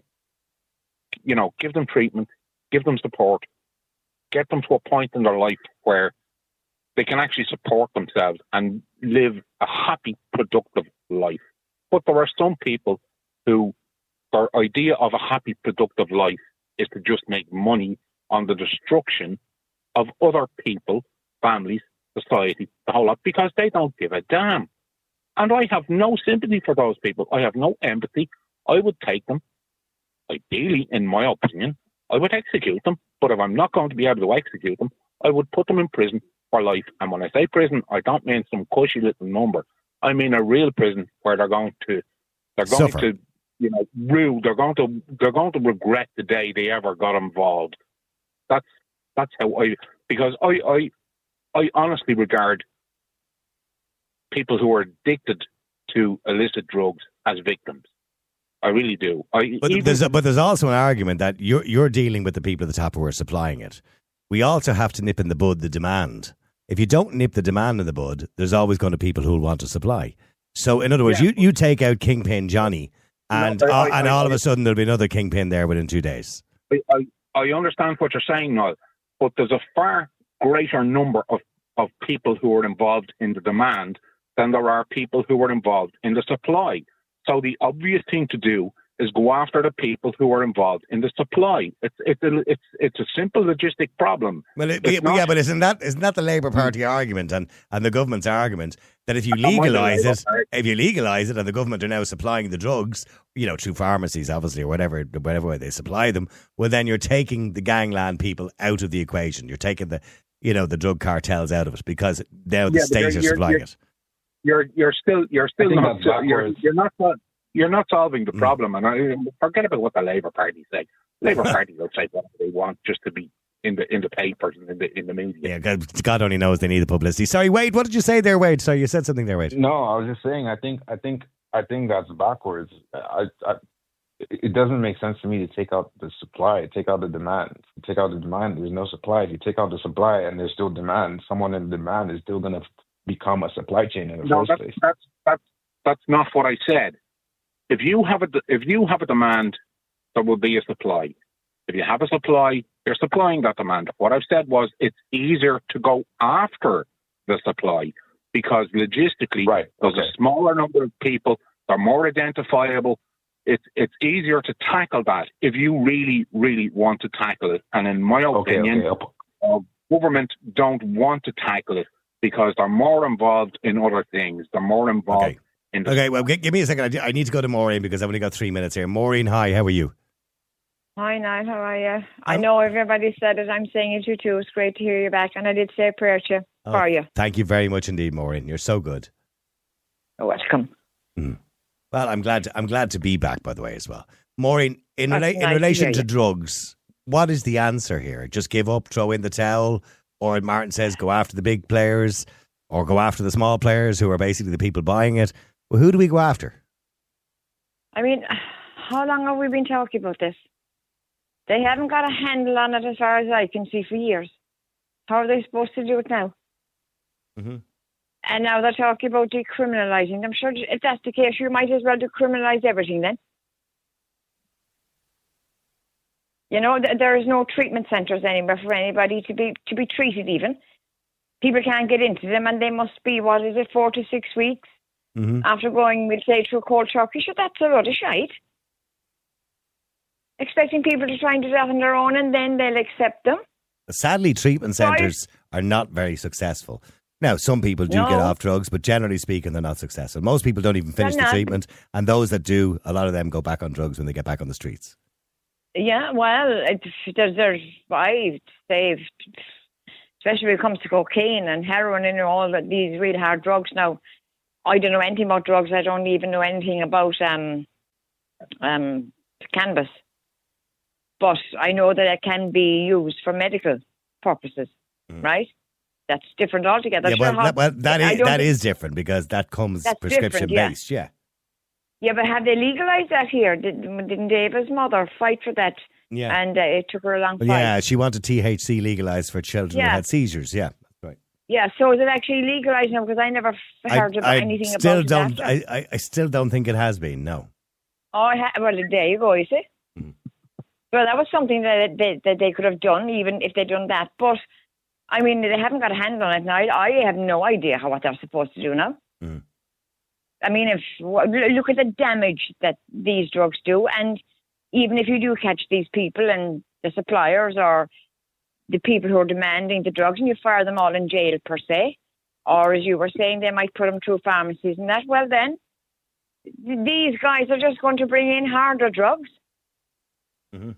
Speaker 4: You know, give them treatment, give them support, get them to a point in their life where they can actually support themselves and live a happy, productive life. But there are some people who their idea of a happy, productive life is to just make money on the destruction of other people, families, society, the whole lot, because they don't give a damn. And I have no sympathy for those people. I have no empathy. I would take them, ideally, in my opinion, I would execute them. But if I'm not going to be able to execute them, I would put them in prison for life. And when I say prison, I don't mean some cushy little number. I mean a real prison where they're going to, they're going
Speaker 3: Suffer.
Speaker 4: to, you know, rue. They're going to, they're going to regret the day they ever got involved. That's that's how I, because I, I, I honestly regard people who are addicted to illicit drugs as victims. I really do. I,
Speaker 3: but,
Speaker 4: even,
Speaker 3: there's a, but there's also an argument that you're you're dealing with the people at the top who are supplying it. We also have to nip in the bud the demand. If you don't nip the demand in the bud, there's always going to be people who will want to supply. So, in other words, yeah. you, you take out Kingpin Johnny, and no, I, uh, and I, all I, of a sudden there'll be another Kingpin there within two days.
Speaker 4: I, I, I understand what you're saying, Noel, but there's a far greater number of, of people who are involved in the demand than there are people who are involved in the supply. So the obvious thing to do is go after the people who are involved in the supply. It's it's a, it's it's a simple logistic problem.
Speaker 3: Well, it, but, yeah, but isn't that isn't that the Labour Party argument and, and the government's argument that if you legalise it, if you legalise it, and the government are now supplying the drugs, you know, through pharmacies, obviously, or whatever, whatever way they supply them, well, then you're taking the gangland people out of the equation. You're taking the, you know, the drug cartels out of it because now the
Speaker 4: yeah,
Speaker 3: state are supplying
Speaker 4: you're,
Speaker 3: it.
Speaker 4: You're you're still you're still not you're, you're not you're not solving the problem. Mm. And I forget about what the Labour Party say. Labour Party will say what they want just to be in the in the papers and in the in the media.
Speaker 3: Yeah, God, God only knows they need the publicity. Sorry, Wade, what did you say there, Wade? Sorry, you said something there, Wade.
Speaker 7: No, I was just saying. I think I think I think that's backwards. I, I it doesn't make sense to me to take out the supply, take out the demand. Take out the demand, there's no supply. If you take out the supply and there's still demand, someone in demand is still going to become a supply chain in the
Speaker 4: no,
Speaker 7: first
Speaker 4: that's,
Speaker 7: place.
Speaker 4: That's that's that's not what I said. If you have a if you have a demand, there will be a supply. If you have a supply, you're supplying that demand. What I've said was it's easier to go after the supply because logistically,
Speaker 7: right.
Speaker 4: there's
Speaker 7: okay.
Speaker 4: a smaller number of people. They're more identifiable. It's it's easier to tackle that if you really, really want to tackle it. And in my
Speaker 7: okay,
Speaker 4: opinion,
Speaker 7: okay.
Speaker 4: uh, government don't want to tackle it because they're more involved in other things. They're more involved
Speaker 3: okay.
Speaker 4: in the...
Speaker 3: Okay, well, g- give me a second. I need to go to Maureen because I've only got three minutes here. Maureen, hi, how are you?
Speaker 8: Hi, Niall, how are you? I know everybody said it. I'm saying it to you too. It's great to hear you back. And I did say a prayer to you,
Speaker 3: oh,
Speaker 8: for you.
Speaker 3: Thank you very much indeed, Maureen. You're so good.
Speaker 8: You're welcome.
Speaker 3: Mm. Well, I'm glad to, I'm glad to be back, by the way, as well. Maureen, in, rela-
Speaker 8: nice
Speaker 3: in relation
Speaker 8: to,
Speaker 3: to drugs, what is the answer here? Just give up, throw in the towel? Or Martin says go after the big players or go after the small players who are basically the people buying it? Well, who do we go after?
Speaker 8: I mean, how long have we been talking about this? They haven't got a handle on it as far as I can see for years. How are they supposed to do it now?
Speaker 3: Mm-hmm.
Speaker 8: And now they're talking about decriminalising. I'm sure if that's the case, you might as well decriminalise everything then. You know, th- there is no treatment centres anymore for anybody to be to be treated even. People can't get into them and they must be, what is it, four to six weeks
Speaker 3: Mm-hmm.
Speaker 8: after going, we'll say, to a cold turkey. Sure, that's a lot of shite. Expecting people to try and do that on their own and then they'll accept them.
Speaker 3: Sadly, treatment centres are not very successful. Now, some people do
Speaker 8: No.
Speaker 3: get off drugs, but generally speaking, they're not successful. Most people don't even finish
Speaker 8: They're
Speaker 3: the
Speaker 8: not.
Speaker 3: treatment, and those that do, a lot of them go back on drugs when they get back on the streets.
Speaker 8: Yeah, well, it, there's, there's, I say, especially when it comes to cocaine and heroin and all that, these really hard drugs now. I don't know anything about drugs. I don't even know anything about um, um, cannabis. But I know that it can be used for medical purposes, mm. right? That's different altogether.
Speaker 3: Yeah, well,
Speaker 8: Sure, how-
Speaker 3: that, well, that
Speaker 8: I
Speaker 3: is
Speaker 8: don't
Speaker 3: that
Speaker 8: think-
Speaker 3: is different because that comes
Speaker 8: That's
Speaker 3: prescription
Speaker 8: different, yeah.
Speaker 3: based. Yeah,
Speaker 8: Yeah, but have they legalised that here? Did, didn't Dave's mother fight for that?
Speaker 3: yeah,
Speaker 8: And uh, it took her a long
Speaker 3: Well,
Speaker 8: fight.
Speaker 3: yeah. She wanted T H C legalized for children who
Speaker 8: Yeah.
Speaker 3: had seizures. Yeah, right.
Speaker 8: Yeah, so is it actually legalised now? Because I never f- heard
Speaker 3: I,
Speaker 8: about
Speaker 3: I
Speaker 8: anything
Speaker 3: still
Speaker 8: about
Speaker 3: don't.
Speaker 8: that.
Speaker 3: I, I, I still don't think it has been. No.
Speaker 8: Oh, I ha- well, there you go, you see.
Speaker 3: Mm.
Speaker 8: Well, that was something that they, that they could have done, even if they'd done that. But, I mean, they haven't got a handle on it now. I have no idea how what they're supposed to do now.
Speaker 3: Mm.
Speaker 8: I mean, if look at the damage that these drugs do. And even if you do catch these people and the suppliers or the people who are demanding the drugs and you fire them all in jail per se, or as you were saying, they might put them through pharmacies and that, well then, these guys are just going to bring in harder drugs.
Speaker 3: Mm-hmm.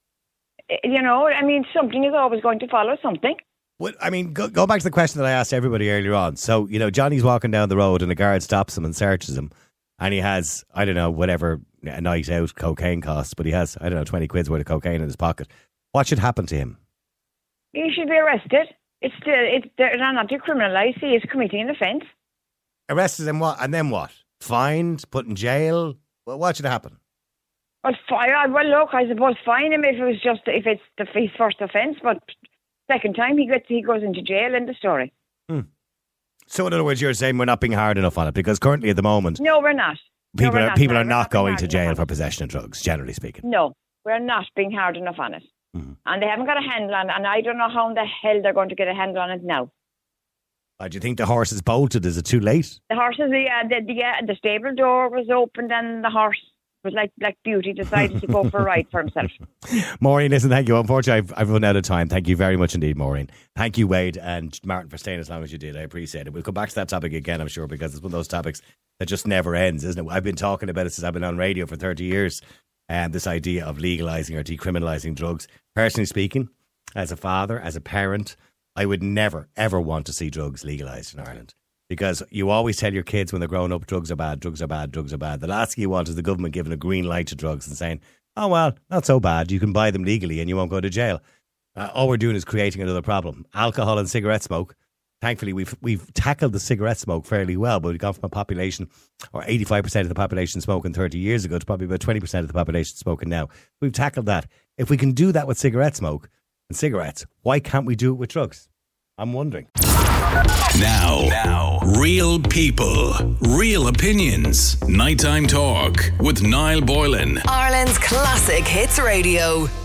Speaker 8: You know, I mean, something is always going to follow something.
Speaker 3: Well, I mean, go, go back to the question that I asked everybody earlier on. So, you know, Johnny's walking down the road and a guard stops him and searches him. And he has, I don't know, whatever a night out cocaine costs, but he has, I don't know, twenty quid's worth of cocaine in his pocket. What should happen to him?
Speaker 8: He should be arrested. It's still, it's, they're not decriminalised. He is committing an offence.
Speaker 3: Arrested and what? And then what? Fined? Put in jail? Well, what should happen?
Speaker 8: Well, fire. Well, look, I suppose fine him if it was just if it's the his first offence, but second time he gets he goes into jail. End of story.
Speaker 3: Hmm. So, in other words, you're saying we're not being hard enough on it because currently at the moment,
Speaker 8: No, we're not. No,
Speaker 3: people
Speaker 8: we're
Speaker 3: are
Speaker 8: not.
Speaker 3: people
Speaker 8: No,
Speaker 3: are
Speaker 8: we're
Speaker 3: not
Speaker 8: being
Speaker 3: going
Speaker 8: hard
Speaker 3: to
Speaker 8: enough
Speaker 3: jail
Speaker 8: on
Speaker 3: for
Speaker 8: it.
Speaker 3: possession of drugs, generally speaking.
Speaker 8: No, we're not being hard enough on it,
Speaker 3: Mm-hmm.
Speaker 8: and they haven't got a handle on it. And I don't know how in the hell they're going to get a handle on it now.
Speaker 3: Uh, do you think the horse is bolted? Is it too late?
Speaker 8: The horses, yeah, the, the, yeah, the stable door was opened and the horse was like Black Beauty decided to go for a ride for himself.
Speaker 3: Maureen, listen, thank you. Unfortunately, I've, I've run out of time. Thank you very much indeed, Maureen. Thank you, Wade and Martin, for staying as long as you did. I appreciate it. We'll come back to that topic again, I'm sure, because it's one of those topics that just never ends, isn't it? I've been talking about it since I've been on radio for thirty years, and this idea of legalising or decriminalising drugs. Personally speaking, as a father, as a parent, I would never, ever want to see drugs legalised in Ireland. Because you always tell your kids when they're growing up, drugs are bad, drugs are bad, drugs are bad. The last thing you want is the government giving a green light to drugs and saying, oh, well, not so bad. You can buy them legally and you won't go to jail. Uh, all we're doing is creating another problem. Alcohol and cigarette smoke. Thankfully, we've we've tackled the cigarette smoke fairly well, but we've gone from a population, or eighty-five percent of the population smoking thirty years ago to probably about twenty percent of the population smoking now. We've tackled that. If we can do that with cigarette smoke and cigarettes, why can't we do it with drugs? I'm wondering.
Speaker 1: Now, now, real people, real opinions. Nighttime Talk with Niall Boylan.
Speaker 2: Ireland's Classic Hits Radio.